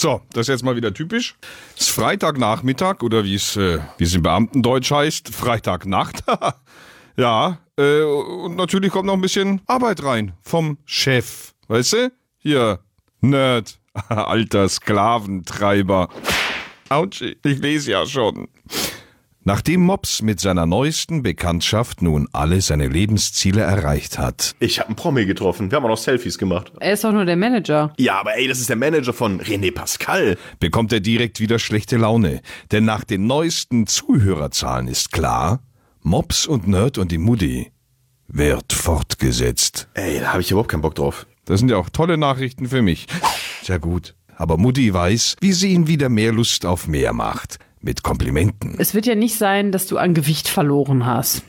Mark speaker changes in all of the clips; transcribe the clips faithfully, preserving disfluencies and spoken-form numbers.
Speaker 1: So, das ist jetzt mal wieder typisch. Es ist Freitagnachmittag oder wie es äh, wie es im Beamtendeutsch heißt, Freitagnacht. Ja, äh, und natürlich kommt noch ein bisschen Arbeit rein vom Chef. Weißt du? Hier, Nerd, alter Sklaventreiber. Autschi, ich lese ja schon. Nachdem Mops mit seiner neuesten Bekanntschaft nun alle seine Lebensziele erreicht hat.
Speaker 2: Ich habe einen Promi getroffen. Wir haben auch noch Selfies gemacht.
Speaker 3: Er ist doch nur der Manager.
Speaker 2: Ja, aber ey, das ist der Manager von René Pascal.
Speaker 1: Bekommt er direkt wieder schlechte Laune. Denn nach den neuesten Zuhörerzahlen ist klar, Mops und Nerd und die Mutti wird fortgesetzt.
Speaker 2: Ey, da habe ich überhaupt keinen Bock drauf.
Speaker 1: Das sind ja auch tolle Nachrichten für mich. Sehr gut. Aber Mutti weiß, wie sie ihn wieder mehr Lust auf mehr macht. Mit Komplimenten.
Speaker 3: Es wird ja nicht sein, dass du an Gewicht verloren hast.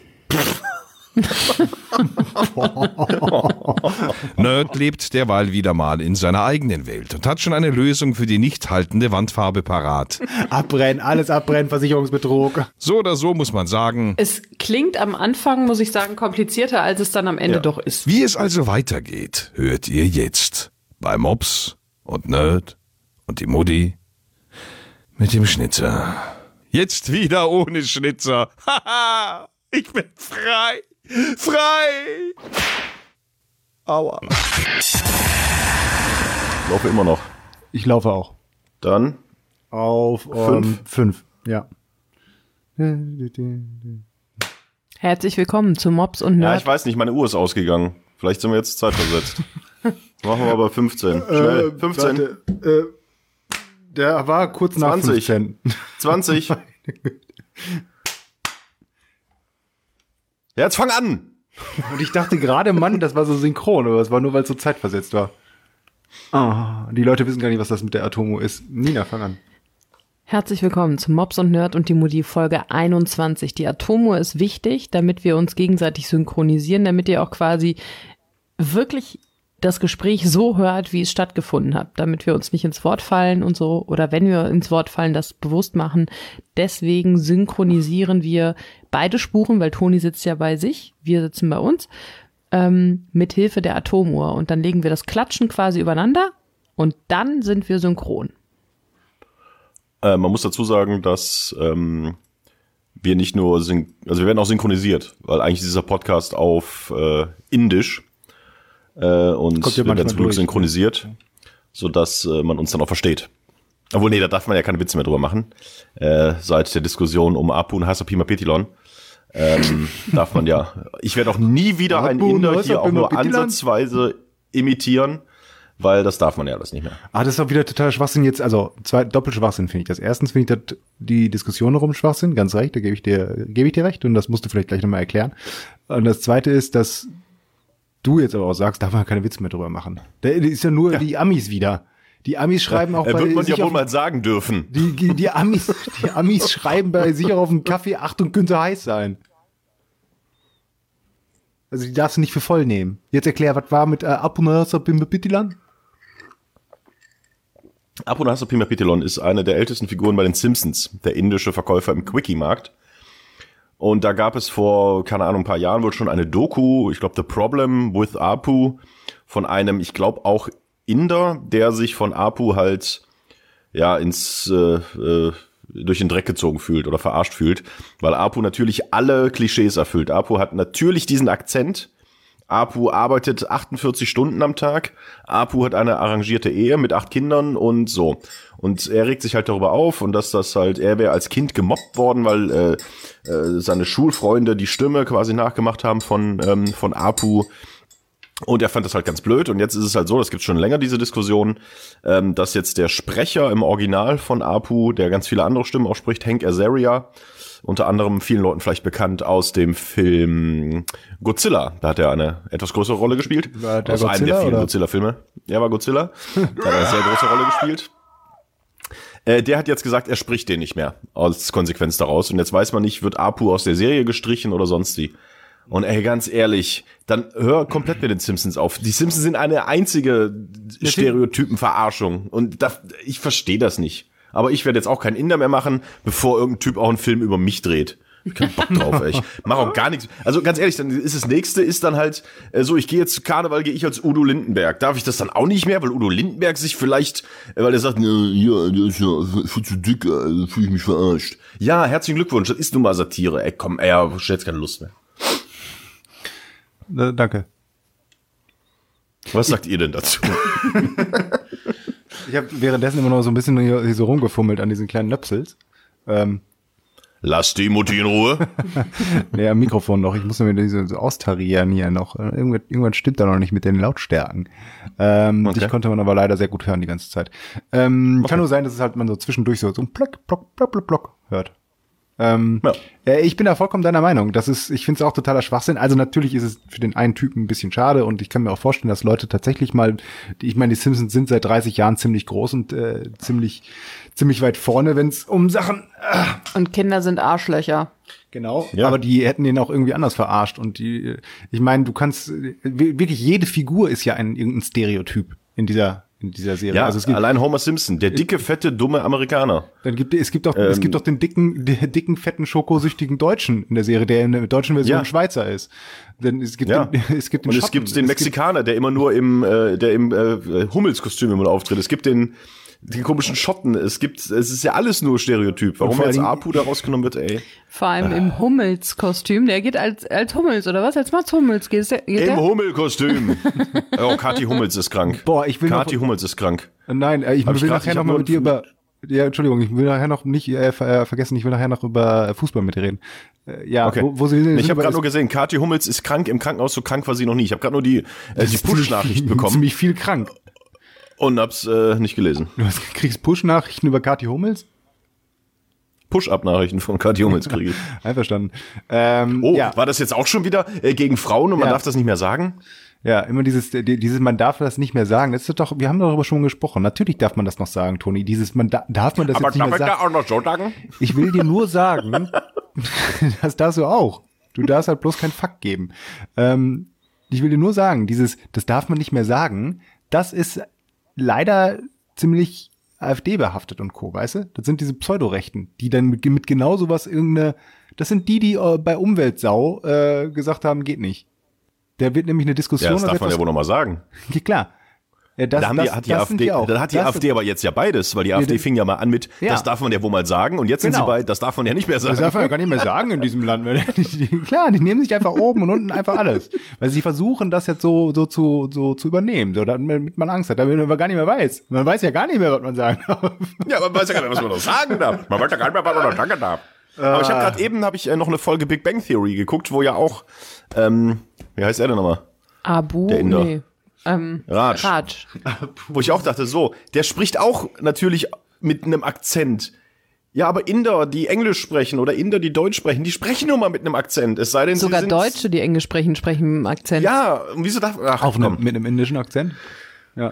Speaker 1: Nerd lebt derweil wieder mal in seiner eigenen Welt und hat schon eine Lösung für die nicht haltende Wandfarbe parat.
Speaker 4: Abbrennen, alles abbrennen, Versicherungsbetrug.
Speaker 1: So oder so muss man sagen.
Speaker 3: Es klingt am Anfang, muss ich sagen, komplizierter, als es dann am Ende
Speaker 2: Ja.
Speaker 3: doch ist.
Speaker 1: Wie es also weitergeht, hört ihr jetzt. Bei Mops und Nerd und die Mutti mit dem Schnitzer. Jetzt wieder ohne Schnitzer. Haha, ich bin frei. Frei. Aua.
Speaker 2: Ich laufe immer noch.
Speaker 4: Ich laufe auch.
Speaker 2: Dann
Speaker 4: Auf um,
Speaker 2: Fünf.
Speaker 4: fünf, ja.
Speaker 3: Herzlich willkommen zu Mops und
Speaker 2: Ja,
Speaker 3: Nerd.
Speaker 2: ich weiß nicht, meine Uhr ist ausgegangen. Vielleicht sind wir jetzt zeitversetzt. Machen wir aber fünfzehn. Schnell.
Speaker 4: Äh,
Speaker 2: fünfzehn.
Speaker 4: Warte, äh, der war kurz nach
Speaker 2: zwanzig.
Speaker 4: fünfzehn.
Speaker 2: zwanzig. Ja, jetzt fang an.
Speaker 4: Und ich dachte gerade, Mann, das war so synchron, aber es war nur, weil es so zeitversetzt war. Ah, die Leute wissen gar nicht, was das mit der Atomo ist. Nina, fang an.
Speaker 3: Herzlich willkommen zu Mops und Nerd und die Mutti Folge einundzwanzig. Die Atomuhr ist wichtig, damit wir uns gegenseitig synchronisieren, damit ihr auch quasi wirklich das Gespräch so hört, wie es stattgefunden hat, damit wir uns nicht ins Wort fallen und so, oder wenn wir ins Wort fallen, das bewusst machen. Deswegen synchronisieren wir beide Spuren, weil Toni sitzt ja bei sich, wir sitzen bei uns, ähm, mit Hilfe der Atomuhr. Und dann legen wir das Klatschen quasi übereinander und dann sind wir synchron.
Speaker 2: Äh, man muss dazu sagen, dass ähm, wir nicht nur, syn- also wir werden auch synchronisiert, weil eigentlich ist dieser Podcast auf äh, Indisch äh, und
Speaker 4: Kommt ja
Speaker 2: wir werden
Speaker 4: manchmal
Speaker 2: zum Glück
Speaker 4: durch,
Speaker 2: synchronisiert, sodass äh, man uns dann auch versteht. Obwohl, nee, da darf man ja keine Witze mehr drüber machen. Äh, seit der Diskussion um Apu und Hasapima Petilon ähm, darf man ja, ich werde auch nie wieder einen
Speaker 4: Apu und
Speaker 2: Inder hier
Speaker 4: Hasapima
Speaker 2: auch nur
Speaker 4: Petilon?
Speaker 2: ansatzweise imitieren, weil das darf man ja alles nicht mehr.
Speaker 4: Ah, das ist auch wieder total Schwachsinn jetzt, also zwei Doppelschwachsinn finde ich das. Erstens finde ich das die Diskussion darum Schwachsinn, ganz recht, da gebe ich dir, gebe ich dir recht und das musst du vielleicht gleich nochmal erklären. Und das zweite ist, dass du jetzt aber auch sagst, darf man keine Witze mehr drüber machen. Da ist ja nur
Speaker 2: Ja.
Speaker 4: die Amis wieder. Die Amis schreiben auch
Speaker 2: Äh,
Speaker 4: bei
Speaker 2: wird man
Speaker 4: sich
Speaker 2: ja wohl
Speaker 4: auf,
Speaker 2: mal sagen dürfen.
Speaker 4: die, die, die Amis, die Amis schreiben bei sich auch auf dem Kaffee, Achtung, könnte heiß sein. Also die darfst du nicht für voll nehmen. Jetzt erklär, was war mit äh, Apunasa Bimbabitilan?
Speaker 2: Apu und Hasapima Petilon ist eine der ältesten Figuren bei den Simpsons, der indische Verkäufer im Quickie-Markt. Und da gab es vor, keine Ahnung, ein paar Jahren wohl schon eine Doku, ich glaube The Problem with Apu, von einem, ich glaube auch Inder, der sich von Apu halt ja ins äh, äh, durch den Dreck gezogen fühlt oder verarscht fühlt, weil Apu natürlich alle Klischees erfüllt. Apu hat natürlich diesen Akzent. Apu arbeitet achtundvierzig Stunden am Tag. Apu hat eine arrangierte Ehe mit acht Kindern und so. Und er regt sich halt darüber auf und dass das halt, er wäre als Kind gemobbt worden, weil äh, äh, seine Schulfreunde die Stimme quasi nachgemacht haben von ähm, von Apu. Und er fand das halt ganz blöd. Und jetzt ist es halt so, das gibt schon länger diese Diskussion, ähm, dass jetzt der Sprecher im Original von Apu, der ganz viele andere Stimmen auch spricht, Hank Azaria, unter anderem vielen Leuten vielleicht bekannt aus dem Film Godzilla. Da hat er eine etwas größere Rolle gespielt.
Speaker 4: War der
Speaker 2: aus einem
Speaker 4: Godzilla,
Speaker 2: der vielen
Speaker 4: oder?
Speaker 2: Godzilla-Filme. Er war Godzilla. Da hat er eine sehr große Rolle gespielt. Äh, der hat jetzt gesagt, er spricht den nicht mehr als Konsequenz daraus. Und jetzt weiß man nicht, wird Apu aus der Serie gestrichen oder sonst wie. Und ey, ganz ehrlich, dann hör komplett mit den Simpsons auf. Die Simpsons sind eine einzige Stereotypenverarschung. Und da, ich verstehe das nicht. Aber ich werde jetzt auch keinen Inder mehr machen, bevor irgendein Typ auch einen Film über mich dreht. Kein Bock drauf, ey. Ich mach auch gar nichts. Also ganz ehrlich, dann ist das nächste ist dann halt äh, so, ich gehe jetzt zu Karneval, gehe ich als Udo Lindenberg. Darf ich das dann auch nicht mehr, weil Udo Lindenberg sich vielleicht, äh, weil er sagt, ne, ja, der ist ja viel zu dick, also fühle ich mich verarscht. Ja, herzlichen Glückwunsch, das ist nun mal Satire. Ey, komm, ey, ich hab jetzt keine Lust mehr.
Speaker 4: Äh, danke.
Speaker 2: Was sagt ihr denn dazu?
Speaker 4: Ich habe währenddessen immer noch so ein bisschen hier, hier so rumgefummelt an diesen kleinen Nöpsels. Ähm,
Speaker 2: Lass die Mutti in Ruhe.
Speaker 4: nee, am Mikrofon noch. Ich muss mir diese so austarieren hier noch. Irgendwann, irgendwann stimmt da noch nicht mit den Lautstärken. Ähm,
Speaker 2: Okay.
Speaker 4: Dich konnte man aber leider sehr gut hören die ganze Zeit. Ähm,
Speaker 2: Okay.
Speaker 4: Kann nur sein, dass es halt man so zwischendurch so, so ein Plock, Plock, Plock, Plock, Plock hört. Ähm,
Speaker 2: Ja.
Speaker 4: äh, ich bin da vollkommen deiner Meinung. Das ist, ich finde es auch totaler Schwachsinn. Also natürlich ist es für den einen Typen ein bisschen schade und ich kann mir auch vorstellen, dass Leute tatsächlich mal, die, ich meine, die Simpsons sind seit dreißig Jahren ziemlich groß und äh, ziemlich, ziemlich weit vorne, wenn es um Sachen
Speaker 3: Und Kinder sind Arschlöcher.
Speaker 4: Genau,
Speaker 2: Ja.
Speaker 4: aber die hätten den auch irgendwie anders verarscht. Und die, ich meine, du kannst, wirklich jede Figur ist ja ein irgendein Stereotyp in dieser, in dieser Serie.
Speaker 2: Ja,
Speaker 4: also es gibt,
Speaker 2: allein Homer Simpson, der dicke, fette, dumme Amerikaner.
Speaker 4: dann gibt, es gibt doch, es
Speaker 2: Ähm,
Speaker 4: gibt doch den dicken, den dicken, fetten, schokosüchtigen Deutschen in der Serie, der in der deutschen Version
Speaker 2: Ja.
Speaker 4: Schweizer ist. Denn es gibt,
Speaker 2: Ja.
Speaker 4: den, es gibt den
Speaker 2: Und es
Speaker 4: Schotten,
Speaker 2: gibt den Mexikaner, der immer nur im, äh, der im äh, Hummelskostüm immer auftritt. Es gibt den, den komischen Schotten. Es gibt, es ist ja alles nur Stereotyp. Warum
Speaker 4: vor
Speaker 2: jetzt
Speaker 4: allen Dingen-
Speaker 2: Apu da rausgenommen wird, ey.
Speaker 3: Vor allem im Hummels-Kostüm. Der geht als, als Hummels, oder was? Als Mats Hummels geht, der, geht
Speaker 2: Im
Speaker 3: der?
Speaker 2: Hummelkostüm. Oh, Kathi Hummels ist krank.
Speaker 4: Boah, ich will noch-
Speaker 2: Kathi Hummels ist krank.
Speaker 4: Nein, äh, ich
Speaker 2: Hab
Speaker 4: will
Speaker 2: ich grad-
Speaker 4: nachher
Speaker 2: ich
Speaker 4: noch
Speaker 2: hab
Speaker 4: mal
Speaker 2: nur
Speaker 4: mit dir
Speaker 2: ein-
Speaker 4: über, ja, Entschuldigung, ich will nachher noch nicht äh, ver äh, vergessen, ich will nachher noch über Fußball mit dir reden. Äh, ja,
Speaker 2: Okay.
Speaker 4: wo, wo sie
Speaker 2: ich habe
Speaker 4: über-
Speaker 2: gerade nur gesehen, Kathi Hummels ist krank im Krankenhaus, so krank war sie noch nie. Ich habe gerade nur die, äh, die Push-Nachricht bekommen
Speaker 4: Ziemlich viel krank.
Speaker 2: und hab's äh, nicht gelesen.
Speaker 4: Du hast, kriegst Push-Nachrichten über Kathi Hummels?
Speaker 2: Push-Up-Nachrichten von Kathi Hummels kriege ich.
Speaker 4: Einverstanden. Ähm,
Speaker 2: Oh,
Speaker 4: ja,
Speaker 2: war das jetzt auch schon wieder äh, gegen Frauen und man
Speaker 4: Ja.
Speaker 2: darf das nicht mehr sagen?
Speaker 4: ja, immer dieses, die- dieses, man darf das nicht mehr sagen. Das ist doch, wir haben darüber schon gesprochen. Natürlich darf man das noch sagen, Toni. Dieses, man da, darf man das
Speaker 2: Aber
Speaker 4: jetzt nicht
Speaker 2: darf
Speaker 4: mehr
Speaker 2: ich da
Speaker 4: sagen.
Speaker 2: auch noch so sagen?
Speaker 4: Ich will dir nur sagen, das darfst du auch. Du darfst halt bloß kein Fakt geben. Ähm, ich will dir nur sagen, dieses, das darf man nicht mehr sagen, das ist leider ziemlich AfD-behaftet und Co., weißt du? Das sind diese Pseudorechten, die dann mit, mit genau sowas irgendeine, das sind die, die äh, bei Umweltsau äh, gesagt haben, geht nicht. Da wird nämlich eine Diskussion.
Speaker 2: Ja, das darf
Speaker 4: auf
Speaker 2: man ja
Speaker 4: etwas-
Speaker 2: wohl noch mal sagen.
Speaker 4: Ja, klar. Ja, das,
Speaker 2: Da haben
Speaker 4: das,
Speaker 2: die, hat die
Speaker 4: das sind
Speaker 2: AfD,
Speaker 4: die auch.
Speaker 2: dann hat die
Speaker 4: Das-
Speaker 2: AfD aber jetzt ja beides, weil die AfD
Speaker 4: das-
Speaker 2: fing ja mal an mit,
Speaker 4: Ja.
Speaker 2: das darf man ja wohl mal sagen und jetzt sind
Speaker 4: Genau.
Speaker 2: sie bei, das darf man ja nicht mehr sagen.
Speaker 4: Das darf man ja gar nicht mehr sagen in diesem Land. Die, die, klar, die nehmen sich einfach oben und unten einfach alles. Weil sie versuchen, das jetzt so, so, zu, so zu übernehmen, so, damit man Angst hat, damit man gar nicht mehr weiß. Man weiß ja gar nicht mehr, was man sagen darf.
Speaker 2: Ja, man weiß ja gar nicht, was man noch sagen darf. Man weiß ja gar nicht mehr, was man noch sagen darf. Aber ich habe gerade eben hab ich äh, noch eine Folge Big Bang Theory geguckt, wo ja auch, ähm, wie heißt er denn nochmal?
Speaker 3: Abu?
Speaker 2: Der Inder.
Speaker 3: Nee. Ähm,
Speaker 2: Raj.
Speaker 3: Raj.
Speaker 2: Wo ich auch dachte, so, der spricht auch natürlich mit einem Akzent. Ja, aber Inder, die Englisch sprechen oder Inder, die Deutsch sprechen, die sprechen nur mal mit einem Akzent. Es sei denn,
Speaker 3: Sogar
Speaker 2: sie sind,
Speaker 3: Deutsche, die Englisch sprechen, sprechen mit einem Akzent.
Speaker 2: Ja, und wieso darf, ach,
Speaker 4: Auf
Speaker 2: komm.
Speaker 4: einem, mit einem indischen Akzent. Ja.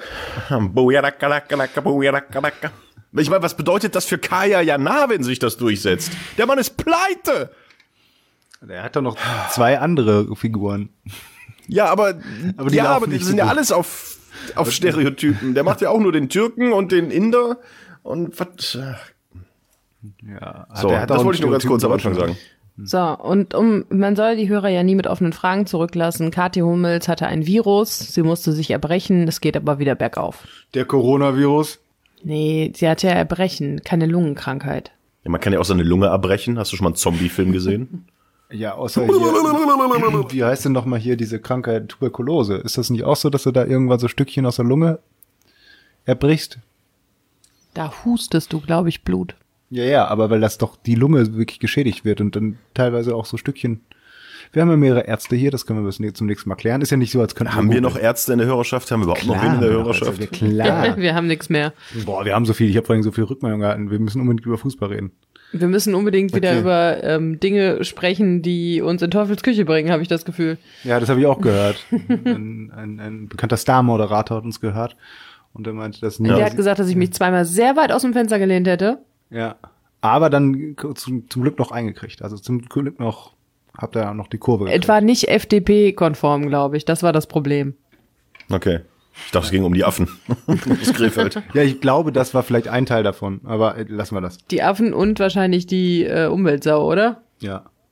Speaker 2: Ich meine, was bedeutet das für Kaya Jana, wenn sich das durchsetzt? Der Mann ist pleite!
Speaker 4: Der hat doch noch zwei andere Figuren.
Speaker 2: Ja, aber,
Speaker 4: Aber die
Speaker 2: ja,
Speaker 4: laufen
Speaker 2: aber die
Speaker 4: nicht so
Speaker 2: sind ja
Speaker 4: gut.
Speaker 2: alles auf, auf Stereotypen. Der macht ja auch nur den Türken und den Inder und was.
Speaker 4: Ja,
Speaker 2: So,
Speaker 4: der hat
Speaker 2: das
Speaker 4: auch
Speaker 2: wollte ich nur ganz kurz am Anfang sagen.
Speaker 3: So, und um, man soll die Hörer ja nie mit offenen Fragen zurücklassen. Kathi Hummels hatte ein Virus, sie musste sich erbrechen, es geht aber wieder bergauf.
Speaker 4: Der Coronavirus.
Speaker 3: Nee, sie hatte ja Erbrechen, keine Lungenkrankheit.
Speaker 2: Ja, man kann ja auch seine Lunge abbrechen. Hast du schon mal einen Zombie-Film gesehen?
Speaker 4: Ja, außer hier, wie heißt denn nochmal hier diese Krankheit Tuberkulose? Ist das nicht auch so, dass du da irgendwann so Stückchen aus der Lunge erbrichst?
Speaker 3: Da hustest du, glaube ich, Blut.
Speaker 4: Ja, ja, aber weil das doch die Lunge wirklich geschädigt wird und dann teilweise auch so Stückchen. Wir haben ja mehrere Ärzte hier, das können wir bis nä- zum nächsten Mal klären. Ist ja nicht so, als könnten
Speaker 2: Haben wir
Speaker 4: googeln.
Speaker 2: noch Ärzte in der Hörerschaft? Haben wir überhaupt noch wen
Speaker 4: Klar,
Speaker 2: in der
Speaker 4: haben wir noch
Speaker 2: Hörerschaft?
Speaker 4: Ärzte, klar.
Speaker 3: Wir haben nichts mehr.
Speaker 4: Boah, wir haben so viel, ich habe vorhin so viel Rückmeldung gehalten. Wir müssen unbedingt über Fußball reden.
Speaker 3: Wir müssen unbedingt wieder
Speaker 4: Okay.
Speaker 3: über ähm, Dinge sprechen, die uns in Teufels Küche bringen, habe ich das Gefühl.
Speaker 4: Ja, das habe ich auch gehört. ein, ein, ein bekannter Star-Moderator hat uns gehört und er meinte, dass nie.
Speaker 3: Der hat gesagt, dass ich mich zweimal sehr weit aus dem Fenster gelehnt hätte.
Speaker 4: Ja. Aber dann zum, zum Glück noch eingekriegt. Also zum Glück noch, habt ihr noch die Kurve gekriegt.
Speaker 3: Etwa nicht F D P-konform, glaube ich. Das war das Problem.
Speaker 2: Okay. Ich dachte, es ging um die Affen. Das Krefeld.
Speaker 4: Ja, ich glaube, das war vielleicht ein Teil davon, aber äh, lassen wir das.
Speaker 3: Die Affen und wahrscheinlich die äh, Umweltsau, oder?
Speaker 4: Ja.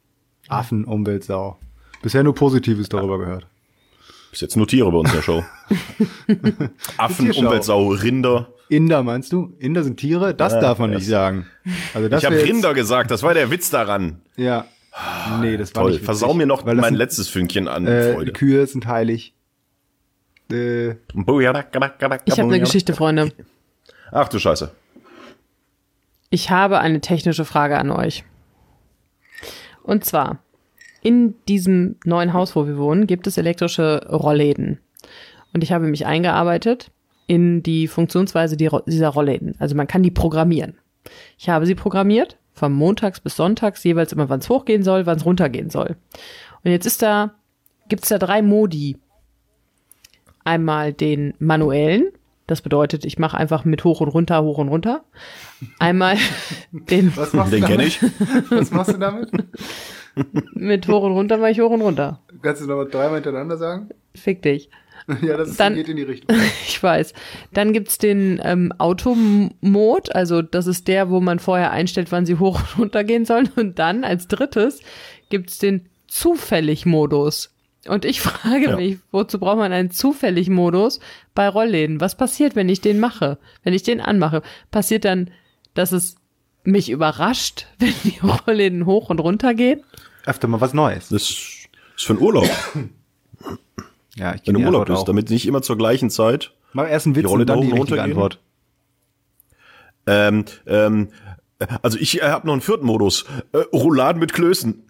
Speaker 4: Affen-Umweltsau. Bisher nur Positives darüber gehört.
Speaker 2: Bis jetzt nur Tiere bei uns in der Show. Affen,
Speaker 4: Tierschau.
Speaker 2: Umweltsau, Rinder.
Speaker 4: Inder, meinst du? Inder sind Tiere? Das
Speaker 2: Ja,
Speaker 4: darf man
Speaker 2: das-
Speaker 4: nicht sagen. Also das
Speaker 2: Ich habe
Speaker 4: wär jetzt-
Speaker 2: Rinder gesagt, das war der Witz daran.
Speaker 4: Ja. Nee, das war
Speaker 2: Toll,
Speaker 4: nicht witzig,
Speaker 2: versau mir noch
Speaker 4: weil das
Speaker 2: mein
Speaker 4: sind,
Speaker 2: letztes Fünkchen an
Speaker 4: äh,
Speaker 2: Freude.
Speaker 4: Kühe sind heilig. Äh,
Speaker 3: Ich habe eine Geschichte, Freunde.
Speaker 2: Ach du Scheiße.
Speaker 3: Ich habe eine technische Frage an euch. Und zwar, in diesem neuen Haus, wo wir wohnen, gibt es elektrische Rollläden. Und ich habe mich eingearbeitet in die Funktionsweise dieser Rollläden. Also man kann die programmieren. Ich habe sie programmiert, von montags bis sonntags, jeweils immer, wann es hochgehen soll, wann es runtergehen soll. Und jetzt ist da, gibt es da drei Modi. Einmal den manuellen, das bedeutet, ich mache einfach mit hoch und runter, hoch und runter. Einmal den
Speaker 4: was machst
Speaker 2: Den
Speaker 4: du
Speaker 2: kenne
Speaker 4: damit?
Speaker 2: ich.
Speaker 4: Was machst du damit?
Speaker 3: mit hoch und runter mache ich hoch und runter.
Speaker 4: Kannst du noch mal dreimal hintereinander sagen?
Speaker 3: Fick dich.
Speaker 4: Ja, das ist,
Speaker 3: Dann-
Speaker 4: geht in die Richtung.
Speaker 3: Ich weiß. Dann gibt's den ähm, Automod, also das ist der, wo man vorher einstellt, wann sie hoch und runter gehen sollen. Und dann als drittes gibt's den Zufällig-Modus. Und ich frage
Speaker 2: Ja.
Speaker 3: mich, wozu braucht man einen Zufällig-Modus bei Rollläden? Was passiert, wenn ich den mache? Wenn ich den anmache? Passiert dann, dass es mich überrascht, wenn die Rollläden hoch und runter gehen?
Speaker 4: Öfter mal was Neues.
Speaker 2: Das ist für einen Urlaub,
Speaker 4: Ja, ich
Speaker 2: wenn du
Speaker 4: kenn
Speaker 2: im
Speaker 4: die
Speaker 2: Urlaub
Speaker 4: Antwort
Speaker 2: bist,
Speaker 4: auch.
Speaker 2: damit nicht immer zur gleichen Zeit.
Speaker 4: Mach erst einen Witz
Speaker 2: die Rolle
Speaker 4: und dann
Speaker 2: da
Speaker 4: die
Speaker 2: hoch und
Speaker 4: richtige
Speaker 2: runter gehen.
Speaker 4: Antwort.
Speaker 2: Ähm, ähm, also ich äh, habe noch einen vierten Modus. Äh, Rouladen mit Klößen.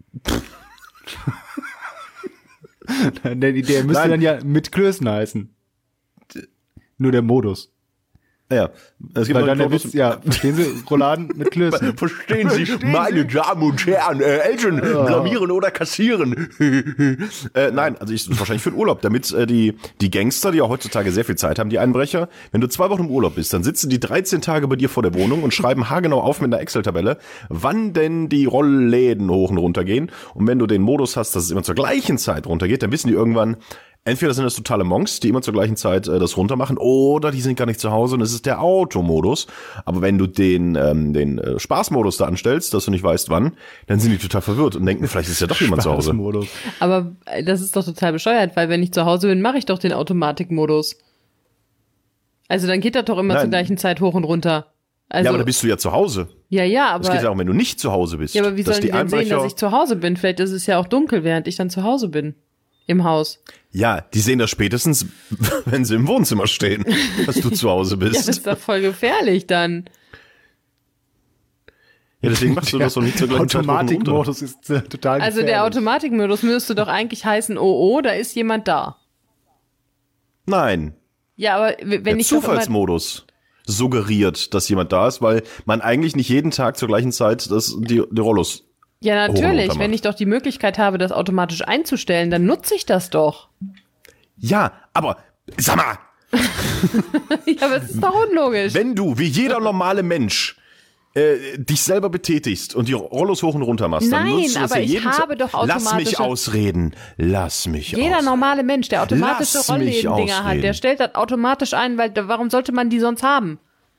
Speaker 4: Der, der müsste
Speaker 2: Nein.
Speaker 4: dann ja mit Klößen heißen. Nur der Modus.
Speaker 2: Ja, es gibt
Speaker 4: Weil
Speaker 2: noch
Speaker 4: dann der
Speaker 2: einen
Speaker 4: Witz,
Speaker 2: Modus-
Speaker 4: ja, verstehen Sie, Rouladen mit Klößen.
Speaker 2: Verstehen Sie, meine Damen und Herren, äh, Eltern, blamieren oder kassieren. äh, nein, also ich, das ist wahrscheinlich für den Urlaub, damit äh, die, die Gangster, die ja heutzutage sehr viel Zeit haben, die Einbrecher, wenn du zwei Wochen im Urlaub bist, dann sitzen die dreizehn Tage bei dir vor der Wohnung und schreiben haargenau auf mit einer Excel-Tabelle, wann denn die Rollläden hoch und runter gehen. Und wenn du den Modus hast, dass es immer zur gleichen Zeit runtergeht, dann wissen die irgendwann, entweder sind das totale Monks, die immer zur gleichen Zeit äh, das runtermachen, oder die sind gar nicht zu Hause und es ist der Automodus. Aber wenn du den ähm, den äh, Spaßmodus da anstellst, dass du nicht weißt wann, dann sind die total verwirrt und denken, vielleicht ist ja doch jemand zu Hause.
Speaker 4: Spaßmodus.
Speaker 3: Aber äh, das ist doch total bescheuert, weil wenn ich zu Hause bin, mache ich doch den Automatikmodus. Also dann geht das doch immer
Speaker 2: Nein.
Speaker 3: zur gleichen Zeit hoch und runter. Also,
Speaker 2: Ja, aber da bist du ja zu Hause.
Speaker 3: ja, ja, aber,
Speaker 2: Es geht ja auch, wenn du nicht zu Hause bist.
Speaker 3: ja, aber wie
Speaker 2: dass
Speaker 3: sollen die denn sehen,
Speaker 2: Einbrecher-
Speaker 3: dass ich zu Hause bin? Vielleicht ist es ja auch dunkel, während ich dann zu Hause bin. Im Haus.
Speaker 2: Ja, die sehen das spätestens, wenn sie im Wohnzimmer stehen, dass du zu Hause
Speaker 3: Ja,
Speaker 2: bist.
Speaker 3: das ist doch voll gefährlich dann.
Speaker 2: Ja, deswegen machst du das doch nicht zur gleichen Zeit hoch und runter.
Speaker 4: Automatikmodus ist äh, total
Speaker 3: Also der
Speaker 4: gefährlich.
Speaker 3: Automatikmodus müsste doch eigentlich heißen, oh, oh, da ist jemand da.
Speaker 2: Nein,
Speaker 3: Ja, aber w- wenn
Speaker 2: der
Speaker 3: ich doch immer,
Speaker 2: Zufallsmodus suggeriert, dass jemand da ist, weil man eigentlich nicht jeden Tag zur gleichen Zeit das, die, die Rollos.
Speaker 3: ja,
Speaker 2: hoch und
Speaker 3: natürlich,
Speaker 2: runter
Speaker 3: wenn
Speaker 2: macht.
Speaker 3: ich doch die Möglichkeit habe, das automatisch einzustellen, dann nutze ich das doch.
Speaker 2: Ja, aber sag mal,
Speaker 3: Ja, aber es ist doch unlogisch.
Speaker 2: wenn du wie jeder normale Mensch äh, dich selber betätigst und die Rollos hoch und runter machst, dann
Speaker 3: Nein,
Speaker 2: nutzt du das
Speaker 3: aber
Speaker 2: ja
Speaker 3: ich
Speaker 2: jeden
Speaker 3: habe
Speaker 2: Tag.
Speaker 3: doch
Speaker 2: Lass mich
Speaker 3: automatische-
Speaker 2: ausreden. Lass mich
Speaker 3: Jeder
Speaker 2: ausreden.
Speaker 3: normale Mensch, der automatische
Speaker 2: Lass mich
Speaker 3: Rollläden-Dinger hat,
Speaker 2: ausreden.
Speaker 3: der stellt das automatisch ein, weil da- warum sollte man die sonst haben?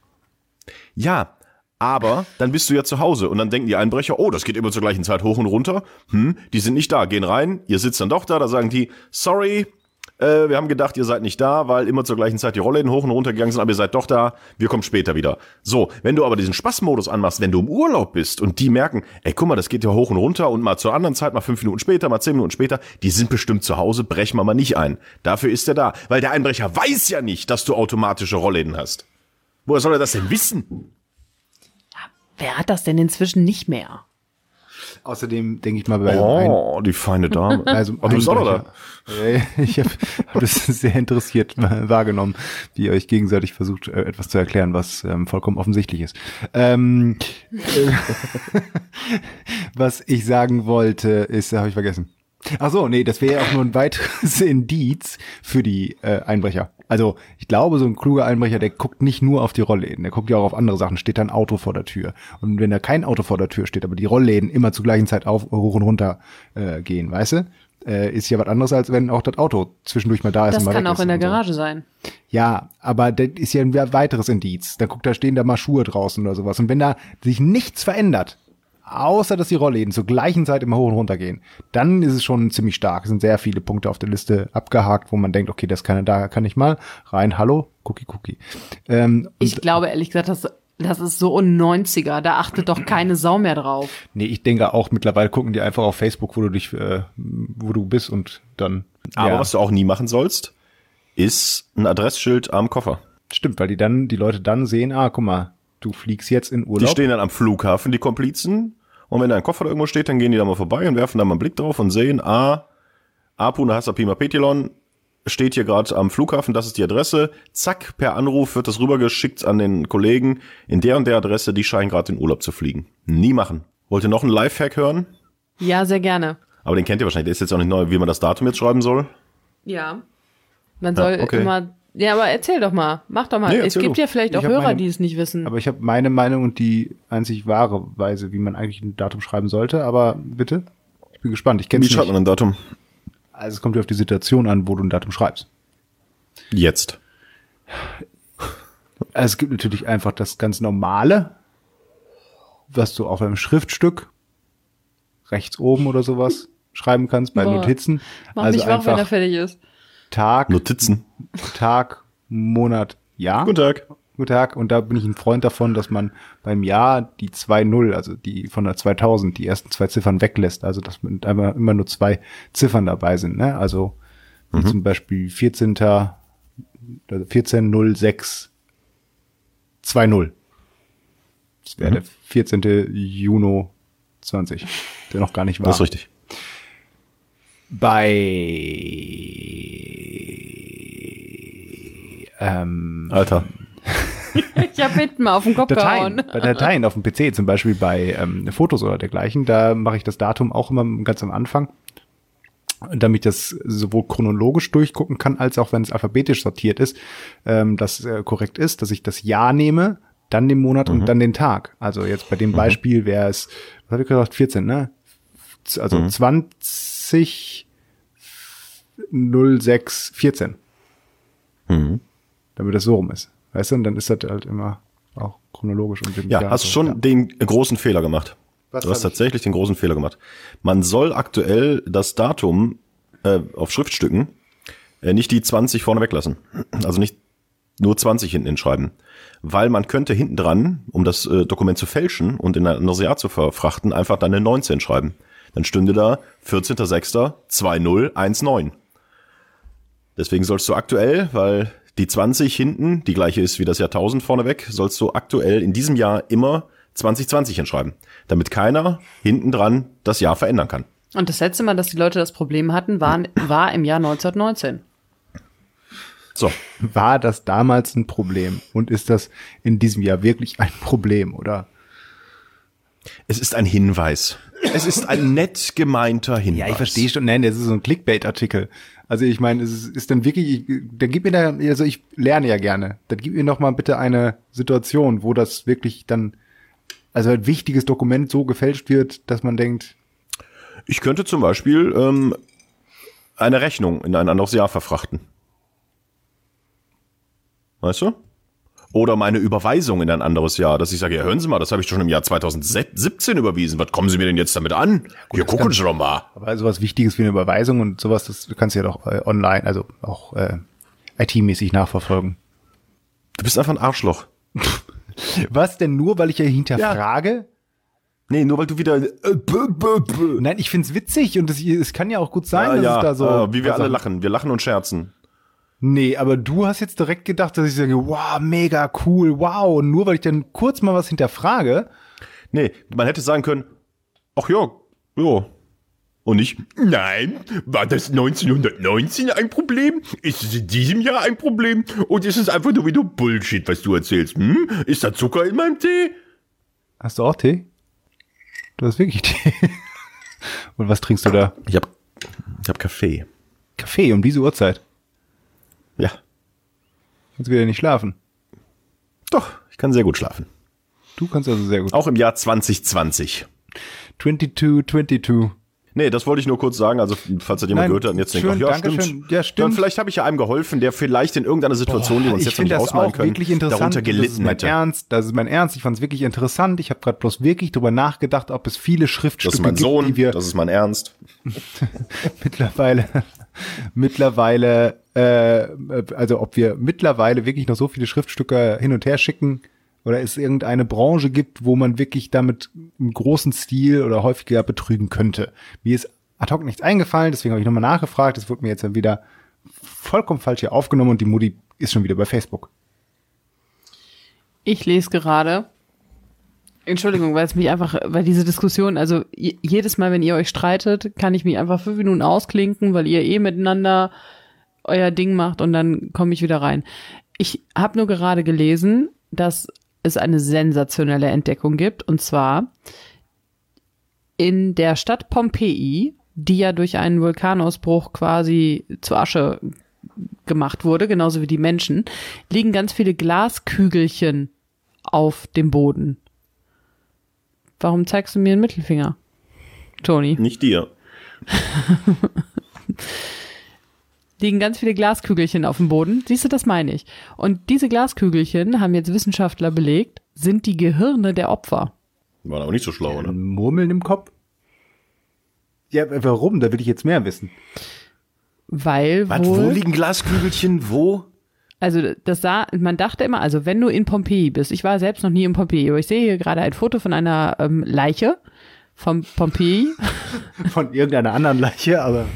Speaker 2: Ja, aber dann bist du ja zu Hause und dann denken die Einbrecher, oh, das geht immer zur gleichen Zeit hoch und runter. Hm, die sind nicht da, gehen rein, ihr sitzt dann doch da, da sagen die, sorry, äh, wir haben gedacht, ihr seid nicht da, weil immer zur gleichen Zeit die Rollläden hoch und runter gegangen sind, aber ihr seid doch da, wir kommen später wieder. So, wenn du aber diesen Spaßmodus anmachst, wenn du im Urlaub bist und die merken, ey, guck mal, das geht ja hoch und runter und mal zur anderen Zeit, mal fünf Minuten später, mal zehn Minuten später, die sind bestimmt zu Hause, brechen wir mal nicht ein. Dafür ist er da, weil der Einbrecher weiß ja nicht, dass du automatische Rollläden hast. Woher soll er das denn wissen?
Speaker 3: Wer hat das denn inzwischen nicht mehr?
Speaker 4: Außerdem denke ich mal bei
Speaker 2: Oh, die feine Dame.
Speaker 4: ein, also
Speaker 2: oh, du bist auch noch da.
Speaker 4: Einbrecher. Äh, Ich habe hab das sehr interessiert wahrgenommen, wie ihr euch gegenseitig versucht, äh, etwas zu erklären, was ähm, vollkommen offensichtlich ist. Ähm, äh, was ich sagen wollte, ist, habe ich vergessen. Ach so, nee, das wäre ja auch nur ein weiteres Indiz für die äh, Einbrecher. Also ich glaube, so ein kluger Einbrecher, der guckt nicht nur auf die Rollläden, der guckt ja auch auf andere Sachen. Steht da ein Auto vor der Tür. Und wenn da kein Auto vor der Tür steht, aber die Rollläden immer zur gleichen Zeit auf, hoch und runter äh, gehen, weißt du? Äh, ist ja was anderes, als wenn auch das Auto zwischendurch mal da ist.
Speaker 3: Das
Speaker 4: und mal
Speaker 3: kann
Speaker 4: weg
Speaker 3: auch
Speaker 4: ist
Speaker 3: in der
Speaker 4: und so.
Speaker 3: Garage sein.
Speaker 4: Ja, aber das ist ja ein weiteres Indiz. Dann guckt, da stehen da mal Schuhe draußen oder sowas. Und wenn da sich nichts verändert außer dass die Rollläden zur gleichen Zeit immer hoch und runter gehen, dann ist es schon ziemlich stark. Es sind sehr viele Punkte auf der Liste abgehakt, wo man denkt, okay, das kann da kann ich mal rein. Hallo, Cookie, Cookie. Ähm,
Speaker 3: ich glaube ehrlich gesagt, das, das ist so ein neunziger. Da achtet doch keine Sau mehr drauf.
Speaker 4: Nee, ich denke auch, mittlerweile gucken die einfach auf Facebook, wo du dich, äh, wo du bist und dann.
Speaker 2: Aber
Speaker 4: ja.
Speaker 2: was du auch nie machen sollst, ist ein Adressschild am Koffer.
Speaker 4: Stimmt, weil die dann, die Leute dann sehen, ah, guck mal, du fliegst jetzt in Urlaub.
Speaker 2: Die stehen dann am Flughafen, die Komplizen, und wenn da ein Koffer da irgendwo steht, dann gehen die da mal vorbei und werfen da mal einen Blick drauf und sehen, ah, Apu Nahasa Pima Petilon steht hier gerade am Flughafen, das ist die Adresse, zack, per Anruf wird das rübergeschickt an den Kollegen, in der und der Adresse, die scheinen gerade in Urlaub zu fliegen. Nie machen. Wollt ihr noch einen Lifehack hören?
Speaker 3: Ja, sehr gerne.
Speaker 2: Aber den kennt ihr wahrscheinlich, der ist jetzt auch nicht neu, wie man das Datum jetzt schreiben soll.
Speaker 3: Ja. Man soll
Speaker 2: Ja, okay.
Speaker 3: immer. Ja, aber erzähl doch mal. Mach doch mal.
Speaker 2: Nee,
Speaker 3: es
Speaker 2: erzähl
Speaker 3: gibt
Speaker 2: du.
Speaker 3: ja vielleicht
Speaker 4: Ich
Speaker 3: auch
Speaker 4: hab
Speaker 3: Hörer,
Speaker 4: meine-
Speaker 3: die es nicht wissen.
Speaker 4: Aber ich habe meine Meinung und die einzig wahre Weise, wie man eigentlich ein Datum schreiben sollte. Aber bitte, ich bin gespannt. Ich kenne
Speaker 2: Wie
Speaker 4: es
Speaker 2: schreibt
Speaker 4: nicht.
Speaker 2: man ein Datum?
Speaker 4: Also es kommt ja auf die Situation an, wo du ein Datum schreibst.
Speaker 2: Jetzt.
Speaker 4: Also es gibt natürlich einfach das ganz Normale, was du auf einem Schriftstück rechts oben oder sowas schreiben kannst bei
Speaker 3: Boah.
Speaker 4: Notizen.
Speaker 3: Mach
Speaker 4: also
Speaker 3: mich wach, wenn er
Speaker 4: einfach
Speaker 3: fertig ist.
Speaker 4: Tag,
Speaker 2: Notizen.
Speaker 4: Tag, Monat, Jahr.
Speaker 2: Guten Tag.
Speaker 4: Guten Tag. Und da bin ich ein Freund davon, dass man beim Jahr die zwei null, also die von der zweitausend, die ersten zwei Ziffern weglässt. Also dass man einmal immer nur zwei Ziffern dabei sind. Ne? Also wie
Speaker 2: Mhm.
Speaker 4: zum Beispiel vierzehnten vierzehn null sechs zwei null. Das wäre
Speaker 2: Mhm.
Speaker 4: der vierzehnten Juni zwanzig, der noch gar nicht war.
Speaker 2: Das ist richtig.
Speaker 4: Bei ähm,
Speaker 2: Alter.
Speaker 3: Ich hab hinten mal auf den Kopf
Speaker 4: Dateien,
Speaker 3: gehauen.
Speaker 4: bei Dateien auf dem P C, zum Beispiel bei ähm, Fotos oder dergleichen, da mache ich das Datum auch immer ganz am Anfang, damit ich das sowohl chronologisch durchgucken kann, als auch wenn es alphabetisch sortiert ist, ähm, das äh, korrekt ist, dass ich das Jahr nehme, dann den Monat
Speaker 2: Mhm.
Speaker 4: und dann den Tag. Also jetzt bei dem Beispiel wäre es, was habe ich gesagt, vierzehn, ne? Z- Also
Speaker 2: Mhm.
Speaker 4: zwanzig null sechs vierzehn,
Speaker 2: Mhm.
Speaker 4: damit das so rum ist. Weißt du, und dann ist das halt immer auch chronologisch. Und dem
Speaker 2: Ja,
Speaker 4: Jahr
Speaker 2: hast
Speaker 4: so,
Speaker 2: schon
Speaker 4: ja.
Speaker 2: den großen Fehler gemacht.
Speaker 4: Was
Speaker 2: du hast
Speaker 4: hab ich?
Speaker 2: tatsächlich den großen Fehler gemacht. Man soll aktuell das Datum äh, auf Schriftstücken äh, nicht die zwanzig vorne weglassen. Also nicht nur zwanzig hinten hinschreiben. Weil man könnte hinten dran, um das äh, Dokument zu fälschen und in ein anderes Jahr zu verfrachten, einfach dann eine neunzehn schreiben. Dann stünde da vierzehnter sechster zweitausendneunzehn. Deswegen sollst du aktuell, weil die zwanzig hinten, die gleiche ist wie das Jahrtausend vorneweg, sollst du aktuell in diesem Jahr immer zwanzig zwanzig hinschreiben, damit keiner hinten dran das Jahr verändern kann.
Speaker 3: Und das letzte Mal, dass die Leute das Problem hatten, war, war im Jahr neunzehnhundertneunzehn.
Speaker 2: So,
Speaker 4: War das damals ein Problem? Und ist das in diesem Jahr wirklich ein Problem, oder?
Speaker 2: es ist ein Hinweis. Es ist ein nett gemeinter Hinweis.
Speaker 4: Ja, ich verstehe schon. Nein, das ist so ein Clickbait-Artikel. Also ich meine, es ist, ist dann wirklich, ich, dann gib mir da, also ich lerne ja gerne. Dann gib mir noch mal bitte eine Situation, wo das wirklich dann, also ein wichtiges Dokument so gefälscht wird, dass man denkt,
Speaker 2: Ich könnte zum Beispiel ähm, eine Rechnung in ein anderes Jahr verfrachten. Weißt du? Oder meine Überweisung in ein anderes Jahr, dass ich sage, ja, hören Sie mal, das habe ich schon im Jahr zweitausendsiebzehn überwiesen. Was kommen Sie mir denn jetzt damit an? Hier,
Speaker 4: das
Speaker 2: gucken
Speaker 4: kann-
Speaker 2: Sie doch mal.
Speaker 4: aber sowas Wichtiges wie eine Überweisung und sowas, das kannst du ja doch äh, online, also auch äh, I T-mäßig nachverfolgen.
Speaker 2: Du bist einfach ein Arschloch.
Speaker 4: Was denn nur, weil ich ja hinterfrage?
Speaker 2: Nee, nur weil du wieder... Äh, bö, bö, bö.
Speaker 4: Nein, ich find's witzig und es, es kann ja auch gut sein,
Speaker 2: Ah,
Speaker 4: dass
Speaker 2: ja,
Speaker 4: es da so...
Speaker 2: äh, wie wir alle
Speaker 4: also-
Speaker 2: lachen. Wir lachen und scherzen.
Speaker 4: Nee, aber du hast jetzt direkt gedacht, dass ich sage, wow, mega cool, wow. Und nur weil ich dann kurz mal was hinterfrage,
Speaker 2: Nee, man hätte sagen können, ach ja, ja. Und nicht, nein, war das neunzehnhundertneunzehn ein Problem? Ist es in diesem Jahr ein Problem? Und ist es einfach nur wieder Bullshit, was du erzählst? Hm? Ist da Zucker in meinem Tee?
Speaker 4: hast du auch Tee? Du hast wirklich Tee. Und was trinkst du da?
Speaker 2: Ich hab, ich hab Kaffee.
Speaker 4: Kaffee um diese Uhrzeit.
Speaker 2: Ja,
Speaker 4: Kannst du wieder nicht schlafen.
Speaker 2: doch, ich kann sehr gut schlafen.
Speaker 4: Du kannst also sehr gut.
Speaker 2: Auch im Jahr zwanzig zwanzig.
Speaker 4: zweiundzwanzig, zweiundzwanzig.
Speaker 2: Nee, das wollte ich nur kurz sagen. Also, falls das jemand
Speaker 4: Nein,
Speaker 2: gehört hat und jetzt denkt,
Speaker 4: schön,
Speaker 2: ach, ja,
Speaker 4: danke
Speaker 2: stimmt.
Speaker 4: schön. Ja, stimmt.
Speaker 2: Dann vielleicht habe ich ja einem geholfen, der vielleicht in irgendeiner Situation, die wir uns
Speaker 4: ich
Speaker 2: jetzt noch nicht
Speaker 4: finde das
Speaker 2: ausmalen
Speaker 4: auch
Speaker 2: können,
Speaker 4: wirklich interessant.
Speaker 2: darunter
Speaker 4: Das ist
Speaker 2: gelitten
Speaker 4: mein
Speaker 2: hätte.
Speaker 4: Ernst. Das ist mein Ernst. Ich fand es wirklich interessant. Ich habe gerade bloß wirklich drüber nachgedacht, ob es viele
Speaker 2: Das
Speaker 4: Schriftstücke
Speaker 2: ist mein
Speaker 4: gibt,
Speaker 2: Sohn,
Speaker 4: die wir
Speaker 2: das ist mein Ernst.
Speaker 4: mittlerweile, mittlerweile, äh, also ob wir mittlerweile wirklich noch so viele Schriftstücke hin und her schicken oder es irgendeine Branche gibt, wo man wirklich damit im großen Stil oder häufiger betrügen könnte. Mir ist ad hoc nichts eingefallen, deswegen habe ich nochmal nachgefragt. Das wurde mir jetzt dann wieder vollkommen falsch hier aufgenommen und die Mutti ist schon wieder bei Facebook.
Speaker 3: Ich lese gerade. Entschuldigung, weil es mich einfach, weil diese Diskussion, also j- jedes Mal, wenn ihr euch streitet, kann ich mich einfach fünf Minuten ausklinken, weil ihr eh miteinander euer Ding macht und dann komme ich wieder rein. Ich habe nur gerade gelesen, dass es eine sensationelle Entdeckung gibt, und zwar in der Stadt Pompeji, die ja durch einen Vulkanausbruch quasi zu Asche gemacht wurde, genauso wie die Menschen, liegen ganz viele Glaskügelchen auf dem Boden. Warum zeigst du mir einen Mittelfinger, Toni?
Speaker 2: Nicht dir.
Speaker 3: Liegen ganz viele Glaskügelchen auf dem Boden. Siehst du, das meine ich. Und diese Glaskügelchen, haben jetzt Wissenschaftler belegt, sind die Gehirne der Opfer.
Speaker 2: War aber nicht so schlau, oder?
Speaker 4: Ein Murmeln im Kopf? Ja, warum? Da will ich jetzt mehr wissen.
Speaker 3: Weil
Speaker 2: Was,
Speaker 3: wohl,
Speaker 2: wo liegen Glaskügelchen? Wo?
Speaker 3: also das sah, man dachte immer, also wenn du in Pompeji bist, ich war selbst noch nie in Pompeji, aber ich sehe hier gerade ein Foto von einer ähm, Leiche von Pompeji.
Speaker 4: Von irgendeiner anderen Leiche, aber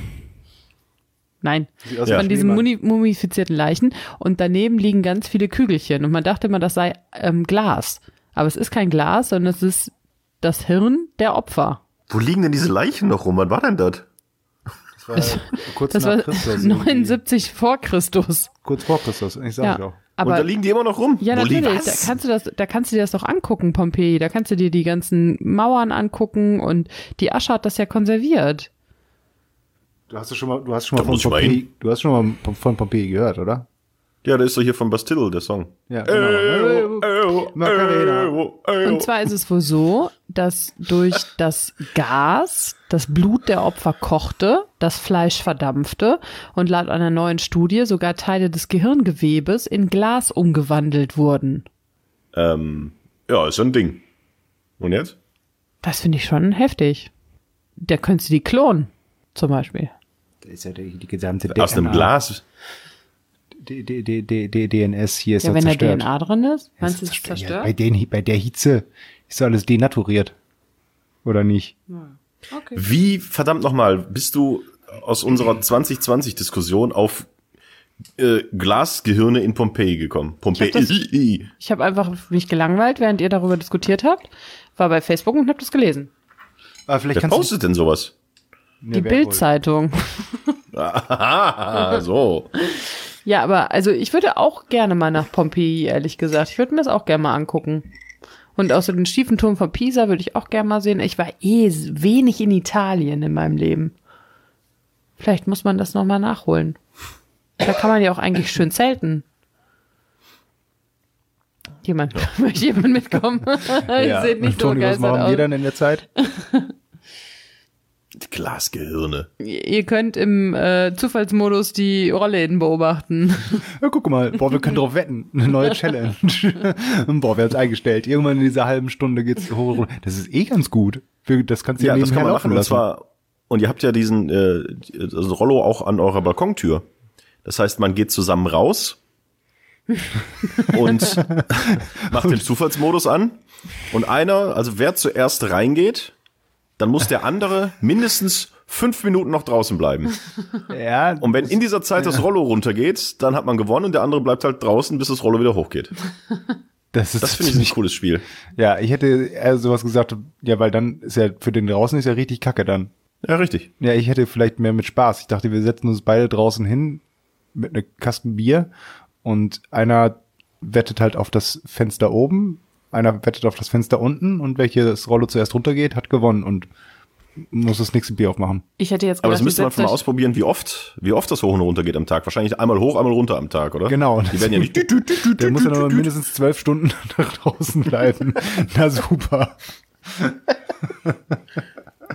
Speaker 3: Nein,
Speaker 4: sieht aus
Speaker 2: Ja.
Speaker 4: wie
Speaker 3: von diesen
Speaker 4: Schneemann.
Speaker 3: muni- mumifizierten Leichen. Und daneben liegen ganz viele Kügelchen. Und man dachte immer, das sei ähm, Glas. Aber es ist kein Glas, sondern es ist das Hirn der Opfer.
Speaker 2: Wo liegen denn diese Leichen noch rum? Was war denn das?
Speaker 4: Das war kurz
Speaker 3: Das
Speaker 4: nach
Speaker 3: war
Speaker 4: Christus. irgendwie.
Speaker 3: neunundsiebzig vor Christus.
Speaker 4: Kurz vor Christus, ich sag
Speaker 3: Ja,
Speaker 4: ich auch.
Speaker 2: Und da
Speaker 3: aber
Speaker 2: liegen die immer noch rum?
Speaker 3: ja,
Speaker 2: Wo liegen
Speaker 3: natürlich. Da
Speaker 2: was?
Speaker 3: kannst du das, da kannst du dir das doch angucken, Pompeji. Da kannst du dir die ganzen Mauern angucken und die Asche hat das ja konserviert.
Speaker 4: Du hast schon mal, du hast schon mal
Speaker 2: Da
Speaker 4: von
Speaker 2: muss ich mal
Speaker 4: Pompeji, du hast schon mal von Pompeji gehört, oder?
Speaker 2: Ja, der ist doch hier von Bastille, der Song.
Speaker 4: Ja, genau.
Speaker 2: Äh,
Speaker 4: Macarena.
Speaker 3: Und zwar ist es wohl so, dass durch das Gas das Blut der Opfer kochte, das Fleisch verdampfte und laut einer neuen Studie sogar Teile des Gehirngewebes in Glas umgewandelt wurden.
Speaker 2: Ähm, ja, ist so ein Ding. Und jetzt?
Speaker 3: Das finde ich schon heftig. Da könntest du die klonen, zum Beispiel.
Speaker 4: Das ist ja die, die gesamte
Speaker 2: Aus einem Glas?
Speaker 4: D- D- D- D- D- D N S hier ist
Speaker 3: Ja,
Speaker 4: ja
Speaker 3: wenn da
Speaker 4: zerstört.
Speaker 3: D N A drin ist,
Speaker 4: Ja,
Speaker 3: meinst du, es ist
Speaker 4: zerstört. Ja,
Speaker 3: zerstört?
Speaker 4: bei, den, bei der Hitze ist doch alles denaturiert. Oder nicht?
Speaker 3: Okay.
Speaker 2: Wie, verdammt nochmal, bist du aus unserer zwanzig zwanzig-Diskussion auf äh, Glasgehirne in Pompeji gekommen? Pompeji.
Speaker 3: Ich hab Ich habe einfach mich gelangweilt, während ihr darüber diskutiert habt, war bei Facebook und habe das gelesen.
Speaker 4: Aber vielleicht
Speaker 2: Wer
Speaker 4: kannst
Speaker 2: postet denn sowas?
Speaker 4: du...
Speaker 3: Die Bild-Zeitung.
Speaker 2: Ah, so.
Speaker 3: Ja, aber also ich würde auch gerne mal nach Pompeji, ehrlich gesagt. Ich würde mir das auch gerne mal angucken. Und außer den schiefen Turm von Pisa würde ich auch gerne mal sehen. Ich war eh wenig in Italien in meinem Leben. Vielleicht muss man das nochmal nachholen. Da kann man ja auch eigentlich schön zelten. Jemand, möchte jemand mitkommen? Ihr seht nicht so
Speaker 4: Toni, was
Speaker 3: begeistert
Speaker 4: machen
Speaker 3: aus.
Speaker 4: wir dann in der Zeit?
Speaker 2: Die Glasgehirne.
Speaker 3: Ihr könnt im äh, Zufallsmodus die Rollläden beobachten.
Speaker 4: Ja, guck mal, boah, wir können drauf wetten. Eine neue Challenge. Boah, wir haben es eingestellt. Irgendwann in dieser halben Stunde geht's hoch. Das ist eh ganz gut. Wir- Das kannst du ja,
Speaker 2: Ja, das
Speaker 4: nebenher
Speaker 2: kann man
Speaker 4: laufen
Speaker 2: machen. Und
Speaker 4: lassen.
Speaker 2: zwar, und ihr habt ja diesen äh, also Rollo auch an eurer Balkontür. Das heißt, man geht zusammen raus und macht den Zufallsmodus an. Und einer, also wer zuerst reingeht, dann muss der andere mindestens fünf Minuten noch draußen bleiben.
Speaker 4: ja,
Speaker 2: Und wenn in dieser Zeit das Rollo runtergeht, dann hat man gewonnen und der andere bleibt halt draußen, bis das Rollo wieder hochgeht.
Speaker 4: das ist
Speaker 2: Das finde ich ein cooles Spiel.
Speaker 4: Ja, ich hätte eher sowas gesagt, ja, weil dann ist ja für den draußen ist ja richtig kacke dann.
Speaker 2: Ja, richtig.
Speaker 4: Ja, ich hätte vielleicht mehr mit Spaß. Ich dachte, wir setzen uns beide draußen hin mit einer Kasten Bier und einer wettet halt auf das Fenster oben, einer wettet auf das Fenster unten und welches Rollo zuerst runtergeht, hat gewonnen und muss das nächste Bier aufmachen.
Speaker 3: Ich hätte jetzt
Speaker 2: Aber
Speaker 3: gedacht,
Speaker 2: das müsste man
Speaker 3: ihr
Speaker 2: mal
Speaker 3: setzt euch-
Speaker 2: ausprobieren, wie oft, wie oft das hoch und runter geht am Tag. Wahrscheinlich einmal hoch, einmal runter am Tag, oder?
Speaker 4: Genau.
Speaker 2: Die werden ja nicht.
Speaker 4: Der muss ja noch mindestens zwölf Stunden nach draußen bleiben. Na super.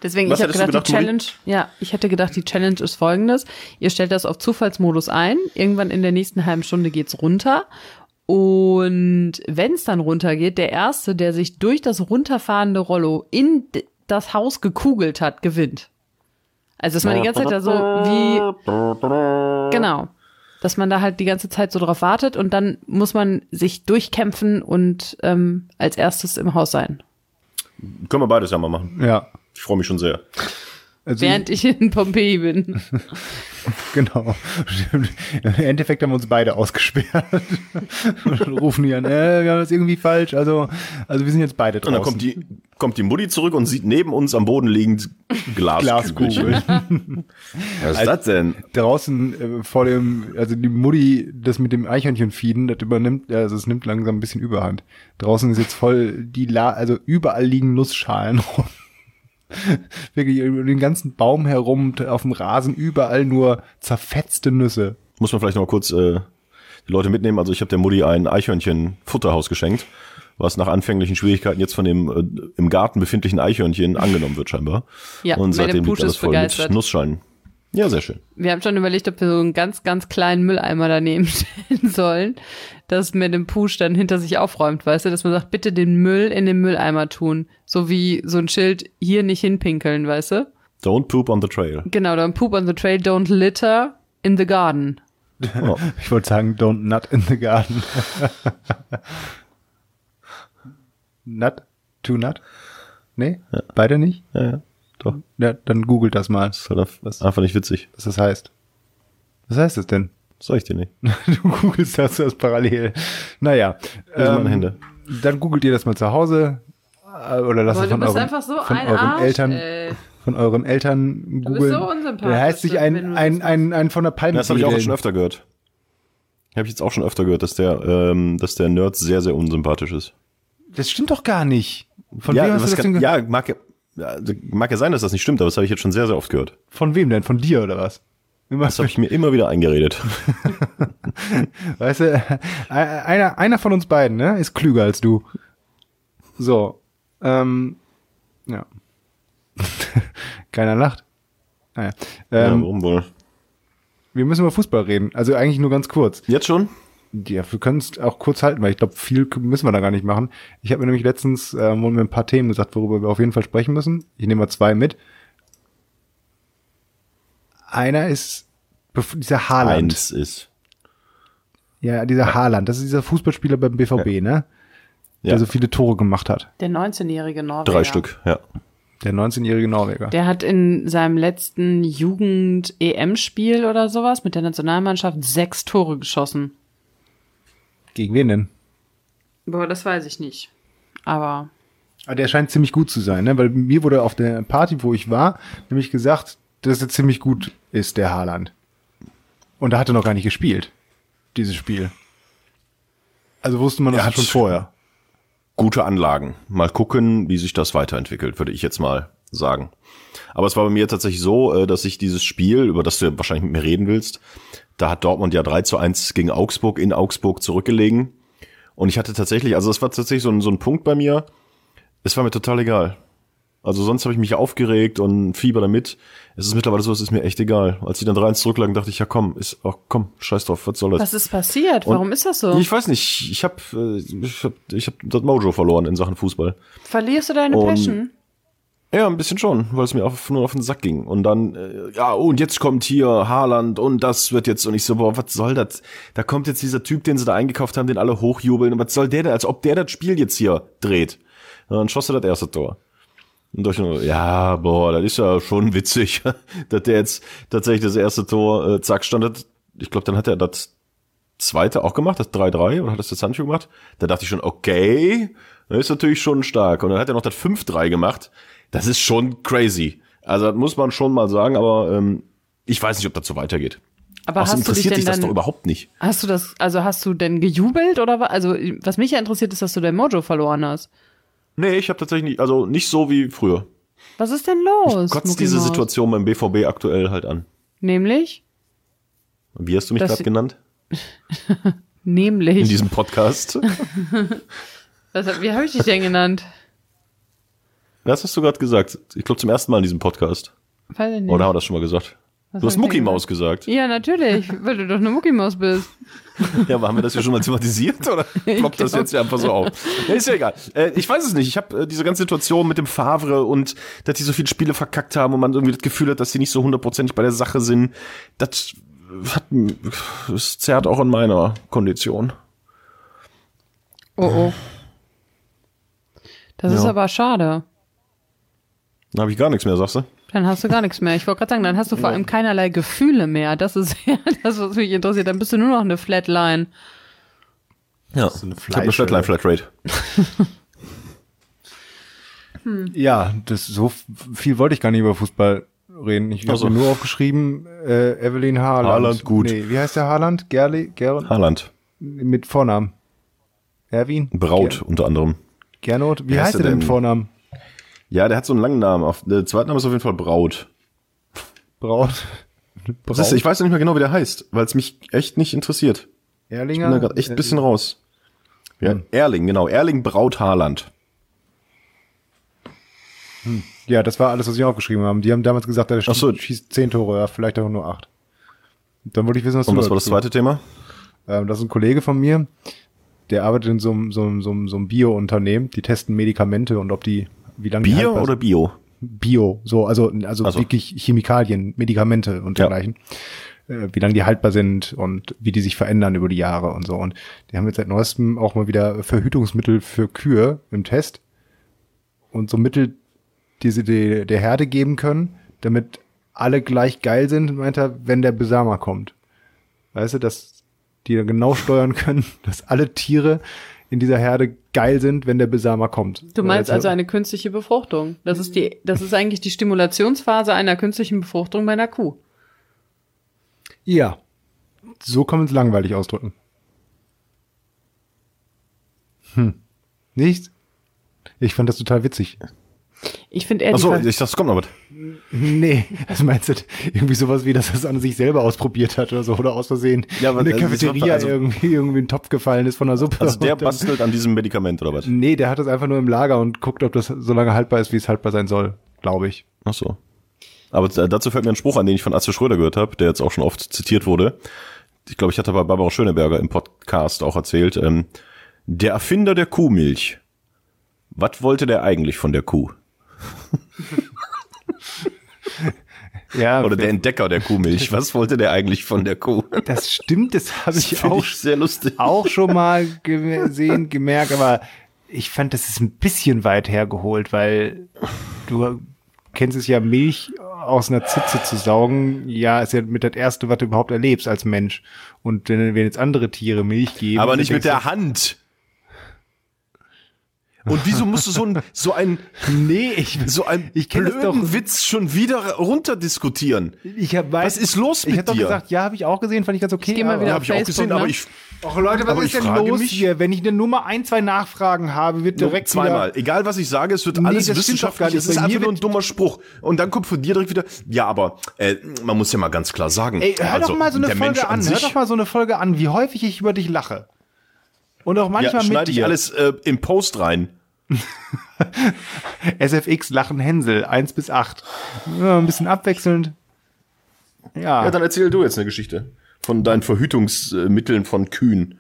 Speaker 3: Deswegen,
Speaker 2: Was
Speaker 3: ich habe
Speaker 2: hättest du
Speaker 3: gedacht, die
Speaker 2: gedacht,
Speaker 3: Challenge, ja, ich hätte gedacht, die Challenge ist folgendes. Ihr stellt das auf Zufallsmodus ein. Irgendwann in der nächsten halben Stunde geht's runter. Und wenn es dann runtergeht, der Erste, der sich durch das runterfahrende Rollo in d- das Haus gekugelt hat, gewinnt. Also, dass man die ganze Zeit da so wie, genau, dass man da halt die ganze Zeit so drauf wartet und dann muss man sich durchkämpfen und ähm, als erstes im Haus sein.
Speaker 2: Können wir beides ja mal machen.
Speaker 4: Ja.
Speaker 2: Ich freue mich schon sehr.
Speaker 4: Also,
Speaker 3: Während ich in Pompeji bin.
Speaker 4: genau. Im Endeffekt haben wir uns beide ausgesperrt. Und rufen die an, äh, wir haben das irgendwie falsch. Also, also wir sind jetzt beide
Speaker 2: Und
Speaker 4: draußen.
Speaker 2: dann kommt die, kommt die Mutti zurück und sieht neben uns am Boden liegend Glaskugel.
Speaker 4: Glaskugel.
Speaker 2: Was ist das denn?
Speaker 4: Draußen äh, vor dem, also die Mutti, das mit dem Eichhörnchenfieden, das übernimmt, also es nimmt langsam ein bisschen Überhand. Draußen ist jetzt voll die, La also überall liegen Nussschalen rum. Wirklich über den ganzen Baum herum, auf dem Rasen, überall nur zerfetzte Nüsse.
Speaker 2: Muss man vielleicht noch mal kurz äh, die Leute mitnehmen. Also ich habe der Mutti ein Eichhörnchen-Futterhaus geschenkt, was nach anfänglichen Schwierigkeiten jetzt von dem äh, im Garten befindlichen Eichhörnchen angenommen wird scheinbar.
Speaker 3: Ja,
Speaker 2: und seitdem liegt
Speaker 3: Pusch
Speaker 2: alles
Speaker 3: ist
Speaker 2: voll
Speaker 3: begeistert.
Speaker 2: mit Nussschalen. Ja, sehr schön.
Speaker 3: Wir haben schon überlegt, ob wir so einen ganz, ganz kleinen Mülleimer daneben stellen sollen, dass mit dem Push dann hinter sich aufräumt, weißt du, dass man sagt, bitte den Müll in den Mülleimer tun. So wie so ein Schild, hier nicht hinpinkeln, weißt du?
Speaker 2: Don't poop on the trail.
Speaker 3: Genau, don't poop on the trail, don't litter in the garden.
Speaker 2: Oh.
Speaker 4: Ich wollte sagen, don't nut in the garden. Nut? To nut? Nee?
Speaker 2: Ja.
Speaker 4: Beide nicht?
Speaker 2: Ja, ja, doch.
Speaker 4: Ja, dann googelt das mal,
Speaker 2: Das ist halt einfach nicht witzig.
Speaker 4: was das heißt. Was heißt das denn?
Speaker 2: Das sag ich dir nicht.
Speaker 4: Du googelst das, das parallel. Naja.
Speaker 2: Hier sind meine Hände.
Speaker 4: Dann googelt ihr das mal zu Hause. äh, Oder lasst
Speaker 3: Aber
Speaker 4: es
Speaker 3: du
Speaker 4: von
Speaker 3: bist
Speaker 4: euren,
Speaker 3: einfach so
Speaker 4: von
Speaker 3: ein
Speaker 4: euren
Speaker 3: Arsch,
Speaker 4: Eltern,
Speaker 3: ey.
Speaker 4: von euren Eltern
Speaker 3: bist
Speaker 4: googeln.
Speaker 3: so unsympathisch,
Speaker 4: Der heißt sich
Speaker 3: wenn
Speaker 4: ein,
Speaker 3: du
Speaker 4: ein,
Speaker 3: das
Speaker 4: ein, ein von der Palme.
Speaker 2: Das habe ich auch
Speaker 4: wedeln.
Speaker 2: schon öfter gehört. Habe ich jetzt auch schon öfter gehört, dass der, ähm, dass der Nerd sehr, sehr unsympathisch ist.
Speaker 4: Das stimmt doch gar nicht. Von
Speaker 2: ja,
Speaker 4: wem hast du
Speaker 2: was
Speaker 4: das
Speaker 2: kann,
Speaker 4: denn ge-
Speaker 2: ja, mag, ja, also mag ja sein, dass das nicht stimmt, aber das habe ich jetzt schon sehr, sehr oft gehört.
Speaker 4: Von wem denn? Von dir oder was? Immer,
Speaker 2: Das habe ich mir immer wieder eingeredet.
Speaker 4: weißt du, einer, einer von uns beiden, ne, ist klüger als du. So, ähm, ja. Keiner lacht. Naja.
Speaker 2: ja,
Speaker 4: Ähm,
Speaker 2: warum wohl?
Speaker 4: wir müssen über Fußball reden. Also eigentlich nur ganz kurz.
Speaker 2: Jetzt schon?
Speaker 4: Ja, wir können es auch kurz halten, weil ich glaube, viel müssen wir da gar nicht machen. Ich habe mir nämlich letztens ähm, mir ein paar Themen gesagt, worüber wir auf jeden Fall sprechen müssen. Ich nehme mal zwei mit. Einer ist bef- dieser Haaland.
Speaker 2: Eins ist.
Speaker 4: Ja, dieser Haaland. Das ist dieser Fußballspieler beim B V B, ne? Der
Speaker 2: Ja,
Speaker 4: so viele Tore gemacht hat.
Speaker 3: Der neunzehnjährige Norweger.
Speaker 2: drei Stück, ja.
Speaker 4: Der neunzehnjährige Norweger.
Speaker 3: Der hat in seinem letzten Jugend-E M-Spiel oder sowas mit der Nationalmannschaft sechs Tore geschossen.
Speaker 4: Gegen wen denn?
Speaker 3: Boah, das weiß ich nicht. Aber
Speaker 4: Aber der scheint ziemlich gut zu sein, ne? Weil mir wurde auf der Party, wo ich war, nämlich gesagt, dass er ziemlich gut ist, der Haaland. Und da hat er noch gar nicht gespielt, dieses Spiel. Also wusste man das
Speaker 2: Er hat
Speaker 4: schon vorher.
Speaker 2: Gute Anlagen. Mal gucken, wie sich das weiterentwickelt, würde ich jetzt mal sagen. Aber es war bei mir tatsächlich so, äh, dass ich dieses Spiel, über das du ja wahrscheinlich mit mir reden willst, da hat Dortmund ja drei zu eins gegen Augsburg in Augsburg zurückgelegen. Und ich hatte tatsächlich, also es war tatsächlich so ein, so ein Punkt bei mir, es war mir total egal. Also sonst habe ich mich aufgeregt und Fieber damit. Es ist mittlerweile so, es ist mir echt egal. Als die dann drei eins zurücklagen, dachte ich, ja komm, ist, ach komm, scheiß drauf, was soll das?
Speaker 3: was ist passiert?
Speaker 2: Und
Speaker 3: Warum ist das so?
Speaker 2: Ich weiß nicht, ich habe ich hab, ich hab das Mojo verloren in Sachen Fußball.
Speaker 3: Verlierst du deine
Speaker 2: Und-
Speaker 3: Passion?
Speaker 2: Ja, ein bisschen schon, weil es mir auf, nur auf den Sack ging. Und dann, äh, ja, und jetzt kommt hier Haaland und das wird jetzt, und ich so, boah, was soll das? Da kommt jetzt dieser Typ, den sie da eingekauft haben, den alle hochjubeln. Und was soll der denn, als ob der das Spiel jetzt hier dreht? Und dann schoss er das erste Tor. Und durch nur, ja, boah, das ist ja schon witzig, dass der jetzt tatsächlich das erste Tor, äh, zack, stand das. Ich glaube, dann hat er das zweite auch gemacht, das drei drei, oder hat das der Sancho gemacht? Da dachte ich schon, okay, das ist natürlich schon stark. Und dann hat er noch das fünf drei gemacht. Das ist schon crazy. Also das muss man schon mal sagen, aber ähm, ich weiß nicht, ob das so weitergeht.
Speaker 3: Aber
Speaker 2: Außerdem
Speaker 3: hast du dich
Speaker 2: interessiert
Speaker 3: denn
Speaker 2: sich das doch
Speaker 3: dann,
Speaker 2: überhaupt nicht.
Speaker 3: hast du das, also hast du denn gejubelt oder was? Also, was mich ja interessiert ist, dass du dein Mojo verloren hast.
Speaker 2: Nee, ich habe tatsächlich nicht, also nicht so wie früher.
Speaker 3: Was ist denn los?
Speaker 2: Kotzt diese
Speaker 3: Muckimaus?
Speaker 2: Situation beim B V B aktuell halt an.
Speaker 3: Nämlich?
Speaker 2: Wie hast du mich
Speaker 3: Das-
Speaker 2: gerade genannt? In
Speaker 3: Nämlich.
Speaker 2: diesem Podcast?
Speaker 3: Was, wie habe ich dich denn genannt?
Speaker 2: Was hast du gerade gesagt? Ich glaube zum ersten Mal in diesem Podcast.
Speaker 3: Weiß ich nicht.
Speaker 2: Oder haben wir das schon mal gesagt?
Speaker 3: Was
Speaker 2: Du hast
Speaker 3: hab ich
Speaker 2: Mucki
Speaker 3: denn
Speaker 2: Maus gesagt.
Speaker 3: Ja, natürlich, weil du doch eine Muckimaus bist.
Speaker 2: Ja, aber haben wir das ja schon mal thematisiert oder ploppt das jetzt ja einfach so auf? Ja, ist ja egal. Äh, ich weiß es nicht. Ich habe äh, diese ganze Situation mit dem Favre und dass die so viele Spiele verkackt haben und man irgendwie das Gefühl hat, dass sie nicht so hundertprozentig bei der Sache sind. Das hat, das zerrt auch an meiner Kondition.
Speaker 3: Oh oh. Das
Speaker 2: Ja.
Speaker 3: ist aber schade.
Speaker 2: Dann habe ich gar nichts mehr, sagst du?
Speaker 3: Dann hast du gar nichts mehr. Ich wollte gerade sagen, dann hast du vor allem keinerlei Gefühle mehr. Das ist ja das, was mich interessiert. Dann bist du nur noch eine Flatline.
Speaker 2: Ja,
Speaker 4: So eine
Speaker 2: ich habe eine Flatline Flatrate.
Speaker 4: Ja, das so f- viel wollte ich gar nicht über Fußball reden. Ich habe
Speaker 2: Ach so.
Speaker 4: mir nur aufgeschrieben, äh, Evelyn Haaland.
Speaker 2: Haaland, gut.
Speaker 4: Nee, wie heißt der Haaland? Gerli, Ger
Speaker 2: Haaland.
Speaker 4: mit Vornamen. Erwin?
Speaker 2: Braut unter anderem.
Speaker 4: Ger Gernot? Wie
Speaker 2: Wer
Speaker 4: heißt
Speaker 2: heißt
Speaker 4: er denn
Speaker 2: der
Speaker 4: mit
Speaker 2: denn?
Speaker 4: Vornamen?
Speaker 2: Ja, der hat so einen langen Namen. Auf, der zweite Name ist auf jeden Fall Braut.
Speaker 4: Braut?
Speaker 2: Das ist, ich weiß noch nicht mehr genau, wie der heißt, weil es mich echt nicht interessiert. Ich
Speaker 4: Erlinger?
Speaker 2: bin da gerade echt ein bisschen raus. Ja, Erling, genau. Erling Braut Haaland.
Speaker 4: Ja, das war alles, was ich aufgeschrieben habe. Die haben damals gesagt, er
Speaker 2: Ach so.
Speaker 4: schießt, schießt zehn Tore, ja, vielleicht auch nur acht. Dann wollte ich wissen, was
Speaker 2: Und
Speaker 4: du
Speaker 2: was war das
Speaker 4: dazu-
Speaker 2: zweite Thema?
Speaker 4: Ähm, das ist ein Kollege von mir, der arbeitet in so einem, so einem, so einem, so einem Bio-Unternehmen. Die testen Medikamente und ob die, wie lange die
Speaker 2: Bier
Speaker 4: haltbar
Speaker 2: oder Bio?
Speaker 4: Bio, so, also, also
Speaker 2: Ach so.
Speaker 4: wirklich Chemikalien, Medikamente und
Speaker 2: Ja.
Speaker 4: dergleichen. Äh, wie lange die haltbar sind und wie die sich verändern über die Jahre und so. Und die haben jetzt seit neuestem auch mal wieder Verhütungsmittel für Kühe im Test. Und so Mittel, die sie die, der Herde geben können, damit alle gleich geil sind, meint er, wenn der Besamer kommt. Weißt du, dass die dann genau steuern können, dass alle Tiere in dieser Herde geil sind, wenn der Besamer kommt.
Speaker 3: Du meinst
Speaker 4: Weil
Speaker 3: also
Speaker 4: jetzt-
Speaker 3: eine künstliche Befruchtung. Das ist die, das ist eigentlich die Stimulationsphase einer künstlichen Befruchtung bei einer Kuh.
Speaker 4: Ja, so kann man es langweilig ausdrücken. Hm. Nicht? Ich fand das total witzig.
Speaker 3: Ich finde eher die
Speaker 2: Achso,
Speaker 3: Ver-
Speaker 2: ich dachte, es kommt noch was.
Speaker 4: Nee, was meinst du? Irgendwie sowas wie, dass er es an sich selber ausprobiert hat oder so, oder aus Versehen
Speaker 2: Ja, aber
Speaker 4: in der
Speaker 2: das ist
Speaker 4: Cafeteria
Speaker 2: also-
Speaker 4: irgendwie, irgendwie in den Topf gefallen ist von der Suppe.
Speaker 2: Also der
Speaker 4: Und dann-
Speaker 2: bastelt an diesem Medikament oder was?
Speaker 4: Nee, der hat es einfach nur im Lager und guckt, ob das so lange haltbar ist, wie es haltbar sein soll, glaube ich.
Speaker 2: Ach so. Aber d- dazu fällt mir ein Spruch an, den ich von Atze Schröder gehört habe, der jetzt auch schon oft zitiert wurde. Ich glaube, ich hatte bei Barbara Schöneberger im Podcast auch erzählt. Ähm, der Erfinder der Kuhmilch. Was wollte der eigentlich von der Kuh?
Speaker 4: Ja,
Speaker 2: Oder der Entdecker der Kuhmilch. Was wollte der eigentlich von der Kuh?
Speaker 4: das stimmt, das habe
Speaker 2: Das
Speaker 4: ich
Speaker 2: finde
Speaker 4: auch
Speaker 2: ich sehr lustig.
Speaker 4: auch schon mal gesehen, gemerkt, aber ich fand, das ist ein bisschen weit hergeholt, weil du kennst es ja, Milch aus einer Zitze zu saugen, ja, ist ja mit das Erste, was du überhaupt erlebst als Mensch. Und wenn, wenn jetzt andere Tiere Milch geben...
Speaker 2: Aber
Speaker 4: dann
Speaker 2: nicht mit
Speaker 4: denkst
Speaker 2: der Hand. Und wieso musst du so ein, so ein,
Speaker 4: Nee, ich,
Speaker 2: so ein
Speaker 4: ich kenn das
Speaker 2: blöden
Speaker 4: doch.
Speaker 2: Witz schon wieder runterdiskutieren?
Speaker 4: du, ich hab, weiß,
Speaker 2: Was ist los
Speaker 4: Ich
Speaker 2: mit
Speaker 4: habe doch
Speaker 2: dir?
Speaker 4: gesagt, ja, habe ich auch gesehen, fand ich ganz okay.
Speaker 3: Ich geh mal
Speaker 4: aber-
Speaker 3: wieder
Speaker 2: Ja,
Speaker 3: auf
Speaker 2: habe ich auch
Speaker 3: Facebook,
Speaker 2: gesehen,
Speaker 3: ne?
Speaker 2: aber ich
Speaker 4: Och Leute, was
Speaker 2: Aber
Speaker 4: ist
Speaker 2: ich
Speaker 4: denn
Speaker 2: frage
Speaker 4: los
Speaker 2: mich-
Speaker 4: hier? Wenn ich denn nur mal ein, zwei Nachfragen habe, wird direkt
Speaker 2: zweimal.
Speaker 4: wieder...
Speaker 2: Egal, was ich sage, es wird
Speaker 4: Nee,
Speaker 2: alles
Speaker 4: das stimmt doch gar
Speaker 2: wissenschaftlich.
Speaker 4: nicht.
Speaker 2: Es ist
Speaker 4: Bei mir
Speaker 2: einfach nur ein
Speaker 4: wird-
Speaker 2: dummer Spruch. Und dann kommt von dir direkt wieder, ja, aber äh, man muss ja mal ganz klar sagen.
Speaker 4: Ey, hör
Speaker 2: also,
Speaker 4: doch mal so eine
Speaker 2: der Mensch
Speaker 4: Folge an, hör
Speaker 2: sich,
Speaker 4: doch mal so eine Folge an, wie häufig ich über dich lache. Und auch
Speaker 2: ja,
Speaker 4: manchmal mit
Speaker 2: schneide ich
Speaker 4: dir.
Speaker 2: alles äh, im Post rein.
Speaker 4: S F X Lachen Hänsel, eins bis acht. Ja, ein bisschen abwechselnd. Ja,
Speaker 2: Ja, dann erzähl du jetzt eine Geschichte von deinen Verhütungsmitteln von Kühen.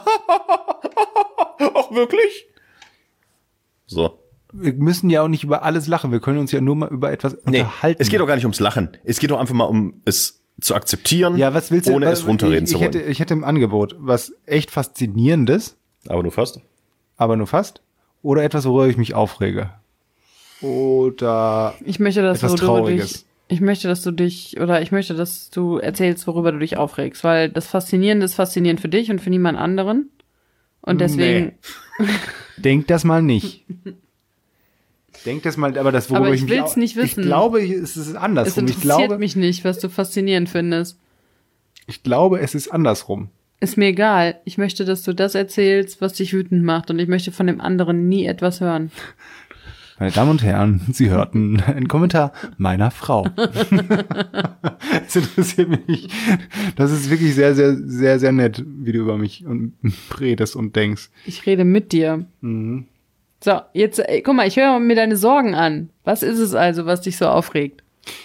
Speaker 2: Ach, wirklich? So.
Speaker 4: wir müssen ja auch nicht über alles lachen, wir können uns ja nur mal über etwas
Speaker 2: Nee,
Speaker 4: unterhalten.
Speaker 2: es geht doch gar nicht ums Lachen. Es geht doch einfach mal um es zu akzeptieren,
Speaker 4: ja, was willst du,
Speaker 2: ohne
Speaker 4: was-
Speaker 2: es runterreden
Speaker 4: ich,
Speaker 2: zu
Speaker 4: ich
Speaker 2: wollen.
Speaker 4: hätte, ich hätte im Angebot was echt Faszinierendes,
Speaker 2: Aber nur fast.
Speaker 4: aber nur fast. Oder etwas, worüber ich mich aufrege. Oder
Speaker 3: Ich möchte, dass
Speaker 4: etwas
Speaker 3: du, du
Speaker 4: Trauriges.
Speaker 3: dich, ich möchte, dass du dich, oder ich möchte, dass du erzählst, worüber du dich aufregst, weil das Faszinierende ist faszinierend für dich und für niemand anderen. Und deswegen,
Speaker 4: denk das mal nicht. Denk das mal, aber das, worüber
Speaker 3: Aber
Speaker 4: ich,
Speaker 3: ich
Speaker 4: mich
Speaker 3: will's
Speaker 4: au-
Speaker 3: nicht wissen.
Speaker 4: Ich glaube, es ist
Speaker 3: es
Speaker 4: andersrum. Ich
Speaker 3: interessiert
Speaker 4: glaube,
Speaker 3: mich nicht, was du faszinierend findest.
Speaker 4: ich glaube, es ist andersrum.
Speaker 3: Ist mir egal. Ich möchte, dass du das erzählst, was dich wütend macht. Und ich möchte von dem anderen nie etwas hören.
Speaker 4: Meine Damen und Herren, Sie hörten einen Kommentar meiner Frau. Es interessiert mich nicht. Das ist wirklich sehr, sehr, sehr, sehr nett, wie du über mich und redest und denkst.
Speaker 3: Ich rede mit dir. So, jetzt, ey, guck mal, ich höre mir deine Sorgen an. Was ist es also, was dich so aufregt?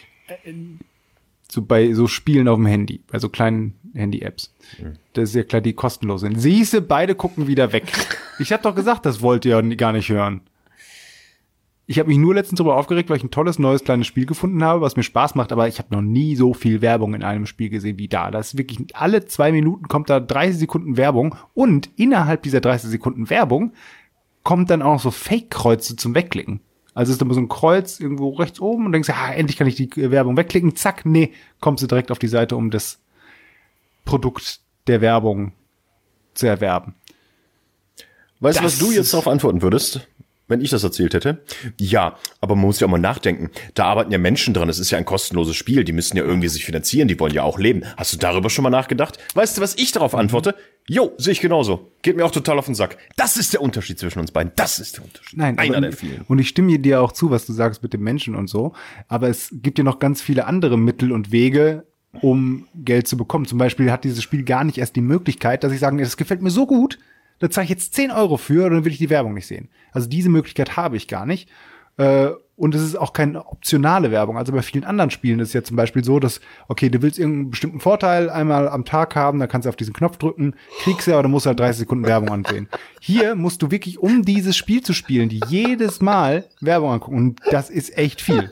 Speaker 4: So bei so Spielen auf dem Handy, bei so kleinen Handy-Apps. Mhm. Das ist ja klar, die kostenlos sind. Siehste, beide gucken wieder weg. Ich habe doch gesagt, das wollt ihr gar nicht hören. Ich habe mich nur letztens darüber aufgeregt, weil ich ein tolles, neues, kleines Spiel gefunden habe, was mir Spaß macht, aber ich habe noch nie so viel Werbung in einem Spiel gesehen wie da. Das ist wirklich, alle zwei Minuten kommt da dreißig Sekunden Werbung und innerhalb dieser dreißig Sekunden Werbung kommt dann auch so Fake-Kreuze zum Wegklicken. Also ist da so ein Kreuz irgendwo rechts oben und denkst, ah, endlich kann ich die Werbung wegklicken. Zack, nee, kommst du direkt auf die Seite, um das Produkt der Werbung zu erwerben.
Speaker 2: Weißt du,
Speaker 4: Das
Speaker 2: was du jetzt darauf antworten würdest, wenn ich das erzählt hätte? Ja, aber man muss ja auch mal nachdenken. Da arbeiten ja Menschen dran. Es ist ja ein kostenloses Spiel. Die müssen ja irgendwie sich finanzieren. Die wollen ja auch leben. Hast du darüber schon mal nachgedacht? Weißt du, was ich darauf antworte? Jo, sehe ich genauso. Geht mir auch total auf den Sack. Das ist der Unterschied zwischen uns beiden. Das ist der Unterschied.
Speaker 4: Nein,
Speaker 2: einer
Speaker 4: aber,
Speaker 2: der vielen.
Speaker 4: Und ich stimme dir auch zu, was du sagst mit dem Menschen und so. Aber es gibt ja noch ganz viele andere Mittel und Wege, um Geld zu bekommen. Zum Beispiel hat dieses Spiel gar nicht erst die Möglichkeit, dass ich sage, das gefällt mir so gut, da zahle ich jetzt zehn Euro für, oder dann will ich die Werbung nicht sehen. Also diese Möglichkeit habe ich gar nicht. Und es ist auch keine optionale Werbung. Also bei vielen anderen Spielen ist es ja zum Beispiel so, dass, okay, du willst irgendeinen bestimmten Vorteil einmal am Tag haben, dann kannst du auf diesen Knopf drücken, kriegst ja, oder musst halt dreißig Sekunden Werbung ansehen. Hier musst du wirklich, um dieses Spiel zu spielen, die jedes Mal Werbung angucken. Und das ist echt viel.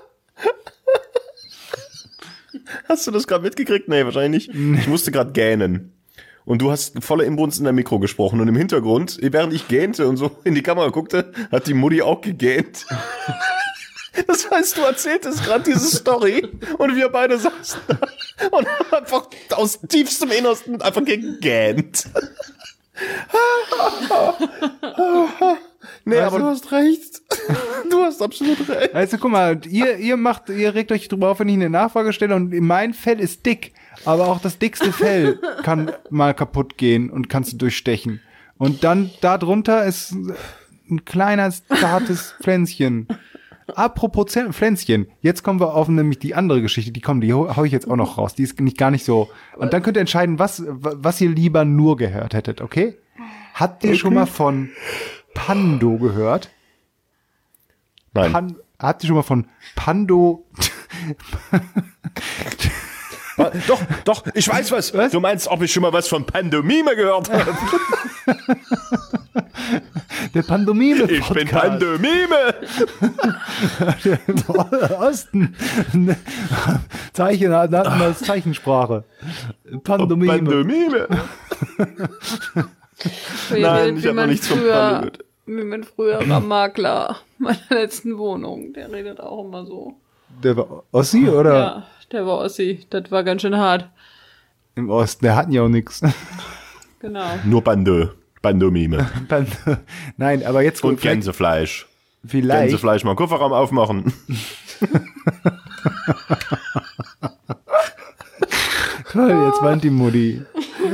Speaker 2: Hast du das gerade mitgekriegt? Nee, wahrscheinlich nicht. Ich musste gerade gähnen. Und du hast voller Inbrunst in der Mikro gesprochen. Und im Hintergrund, während ich gähnte und so in die Kamera guckte, hat die Mutti auch gegähnt. Das heißt, du erzähltest gerade diese Story und wir beide saßen da und haben einfach aus tiefstem Innersten einfach gegähnt. Nee,
Speaker 4: also,
Speaker 2: aber du hast recht. Du hast absolut recht.
Speaker 4: Also guck mal, ihr, ihr macht, ihr regt euch drüber auf, wenn ich eine Nachfrage stelle, und mein Fell ist dick, aber auch das dickste Fell kann mal kaputt gehen und kannst du durchstechen. Und dann da drunter ist ein kleines, zartes Pflänzchen. Apropos Pflänzchen, jetzt kommen wir auf nämlich die andere Geschichte, die kommen, die hau ich jetzt auch noch raus, die ist nicht gar nicht so. Und dann könnt ihr entscheiden, was, was ihr lieber nur gehört hättet, okay? Habt ihr okay. schon mal von Pando gehört?
Speaker 2: Nein.
Speaker 4: Pan, habt ihr schon mal von Pando?
Speaker 2: Doch, doch, ich weiß was. was. Du meinst, ob ich schon mal was von Pandomime gehört habe?
Speaker 4: Der Pandomime-Podcast.
Speaker 2: Ich bin Pandomime.
Speaker 4: Im Osten. Zeichen, als Zeichensprache. Pandomime.
Speaker 2: Pandomime. Nein, ich habe noch nichts von Pando gehört.
Speaker 3: Wie mein früherer Makler meiner letzten Wohnung. Der redet auch immer so.
Speaker 4: Der war Ossi, oder?
Speaker 3: Ja, der war Ossi. Das war ganz schön hart.
Speaker 4: Im Osten, der hatten ja auch nix.
Speaker 3: Genau.
Speaker 2: Nur Pando. Pandomime.
Speaker 4: Pando. Nein, aber jetzt...
Speaker 2: Und Gänsefleisch.
Speaker 4: Vielleicht.
Speaker 2: Gänsefleisch mal Kofferraum aufmachen.
Speaker 4: Toll, jetzt weint die Mutti.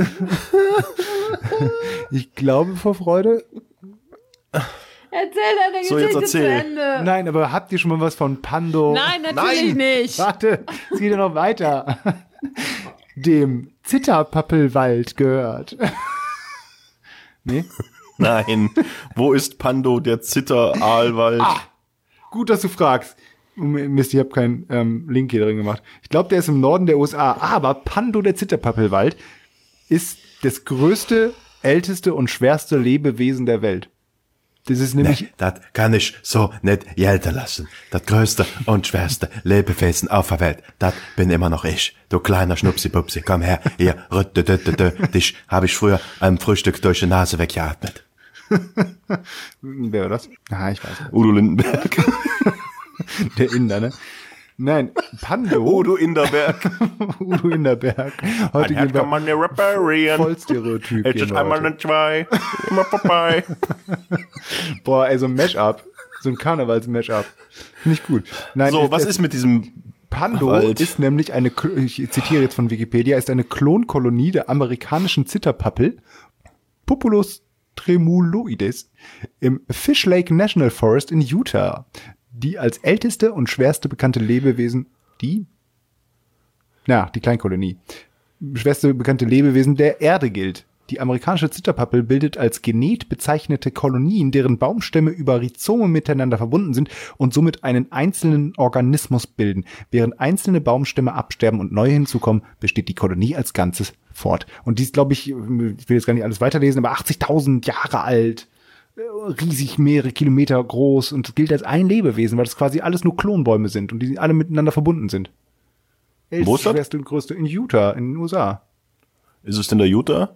Speaker 4: Ich glaube vor Freude...
Speaker 3: Erzähl deine
Speaker 2: so,
Speaker 3: Geschichte
Speaker 2: jetzt erzähl.
Speaker 3: zu Ende.
Speaker 4: Nein, aber habt ihr schon mal was von Pando?
Speaker 3: Nein, natürlich
Speaker 2: Nein.
Speaker 3: nicht.
Speaker 4: Warte, es geht ja noch weiter. Dem Zitterpappelwald gehört. Nee?
Speaker 2: Nein. Wo ist Pando, der Zitter-Aalwald?
Speaker 4: Ah, gut, dass du fragst. Mist, ich habe keinen ähm, Link hier drin gemacht. Ich glaube, der ist im Norden der U S A. Aber Pando, der Zitterpappelwald, ist das größte, älteste und schwerste Lebewesen der Welt. Das ist nämlich...
Speaker 2: Nee, das kann ich so nicht gelten lassen. Das größte und schwerste Lebewesen auf der Welt, das bin immer noch ich. Du kleiner Schnupsi-Pupsi, komm her, hier, rütte, rütte, rütte, dich habe ich früher am Frühstück durch die Nase weggeatmet.
Speaker 4: Wer war das? Ah, ich weiß nicht.
Speaker 2: Udo Lindenberg.
Speaker 4: Der Inder, ne? Nein, Pando.
Speaker 2: Udo Inderberg.
Speaker 4: Udo Inderberg. Heute
Speaker 2: Ein kann man nicht reparieren.
Speaker 4: Voll Stereotyp.
Speaker 2: Jetzt ist einmal eine zwei. Immer vorbei.
Speaker 4: Boah, ey, so ein Mash-up. So ein Karnevals-Mash-up. Nicht gut. Nein,
Speaker 2: so,
Speaker 4: ist,
Speaker 2: was
Speaker 4: ist,
Speaker 2: ist mit diesem
Speaker 4: Pando
Speaker 2: Wald?
Speaker 4: Ist nämlich eine, ich zitiere jetzt von Wikipedia, ist eine Klonkolonie der amerikanischen Zitterpappel, Populus tremuloides, im Fish Lake National Forest in Utah, die als älteste und schwerste bekannte Lebewesen, die, na, die Kleinkolonie, schwerste bekannte Lebewesen der Erde gilt. Die amerikanische Zitterpappel bildet als Genet bezeichnete Kolonien, deren Baumstämme über Rhizome miteinander verbunden sind und somit einen einzelnen Organismus bilden. Während einzelne Baumstämme absterben und neue hinzukommen, besteht die Kolonie als Ganzes fort. Und die ist, glaube ich, ich will jetzt gar nicht alles weiterlesen, aber achtzigtausend Jahre alt, riesig mehrere Kilometer groß und gilt als ein Lebewesen, weil das quasi alles nur Klonbäume sind und die alle miteinander verbunden sind.
Speaker 2: Wo ist das?
Speaker 4: Schwerste und größte in Utah, in den U S A.
Speaker 2: Ist es denn der Utah?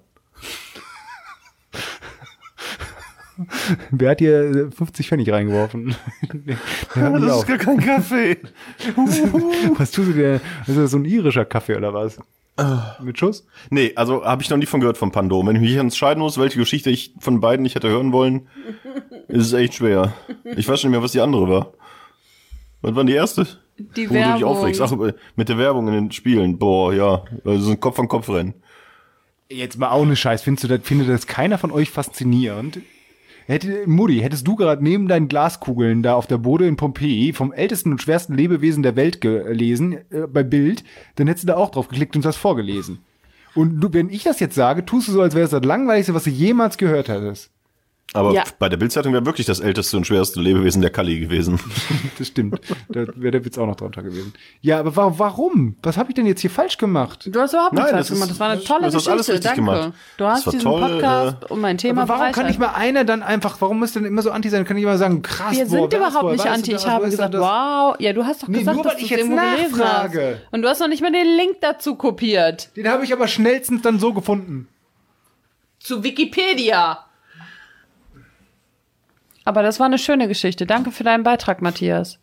Speaker 4: Wer hat hier fünfzig Pfennig reingeworfen?
Speaker 2: Das ist gar kein Kaffee.
Speaker 4: Was tust du dir? Ist das so ein irischer Kaffee oder was? Mit Schuss?
Speaker 2: Nee, also habe ich noch nie von gehört von Pandom. Wenn ich mich entscheiden muss, welche Geschichte ich von beiden nicht hätte hören wollen, ist es echt schwer. Ich weiß schon nicht mehr, was die andere war. Was war die erste?
Speaker 3: Die
Speaker 2: Wo du dich
Speaker 3: Werbung.
Speaker 2: aufregst. Ach, mit der Werbung in den Spielen. Boah, ja. Also so ein Kopf an Kopf rennen.
Speaker 4: Jetzt mal auch ne Scheiß. Findest du das, findet das keiner von euch faszinierend? Hätte, Mutti, hättest du gerade neben deinen Glaskugeln da auf der Bode in Pompeji vom ältesten und schwersten Lebewesen der Welt gelesen, äh, bei Bild, dann hättest du da auch drauf geklickt und das vorgelesen. Und du, wenn ich das jetzt sage, tust du so, als wäre es das Langweiligste, was du jemals gehört hättest.
Speaker 2: Aber
Speaker 3: Ja.
Speaker 2: bei der Bildzeitung wäre wirklich das älteste und schwerste Lebewesen der Kalli gewesen.
Speaker 4: Das stimmt. Da wäre der Witz auch noch drunter gewesen. Ja, aber wa- warum? Was habe ich denn jetzt hier falsch gemacht?
Speaker 3: Du hast überhaupt nichts
Speaker 2: Nein,
Speaker 3: falsch
Speaker 2: das ist-
Speaker 3: gemacht. Das war eine tolle
Speaker 2: du hast alles
Speaker 3: Geschichte.
Speaker 2: richtig
Speaker 3: Danke.
Speaker 2: gemacht.
Speaker 3: Du hast
Speaker 2: Das war
Speaker 3: diesen
Speaker 2: toll,
Speaker 3: Podcast um mein Thema
Speaker 4: Aber warum kann
Speaker 3: bereichert.
Speaker 4: nicht mal einer dann einfach, warum muss denn immer so anti sein? Kann ich immer sagen, krass,
Speaker 3: Wir
Speaker 4: boah,
Speaker 3: sind
Speaker 4: wer ist
Speaker 3: überhaupt
Speaker 4: wohl,
Speaker 3: nicht
Speaker 4: weißt
Speaker 3: anti.
Speaker 4: du,
Speaker 3: Ich
Speaker 4: was
Speaker 3: habe
Speaker 4: ist
Speaker 3: gesagt,
Speaker 4: das?
Speaker 3: wow. Ja, du hast doch
Speaker 4: Nee,
Speaker 3: gesagt,
Speaker 4: nur
Speaker 3: dass
Speaker 4: weil
Speaker 3: du
Speaker 4: ich
Speaker 3: es
Speaker 4: jetzt
Speaker 3: irgendwo gelesen
Speaker 4: nachfrage.
Speaker 3: hast. Und du hast noch nicht mal den Link dazu kopiert.
Speaker 4: Den habe ich aber schnellstens dann so gefunden.
Speaker 3: Zu Wikipedia. Aber das war eine schöne Geschichte. Danke für deinen Beitrag, Matthias.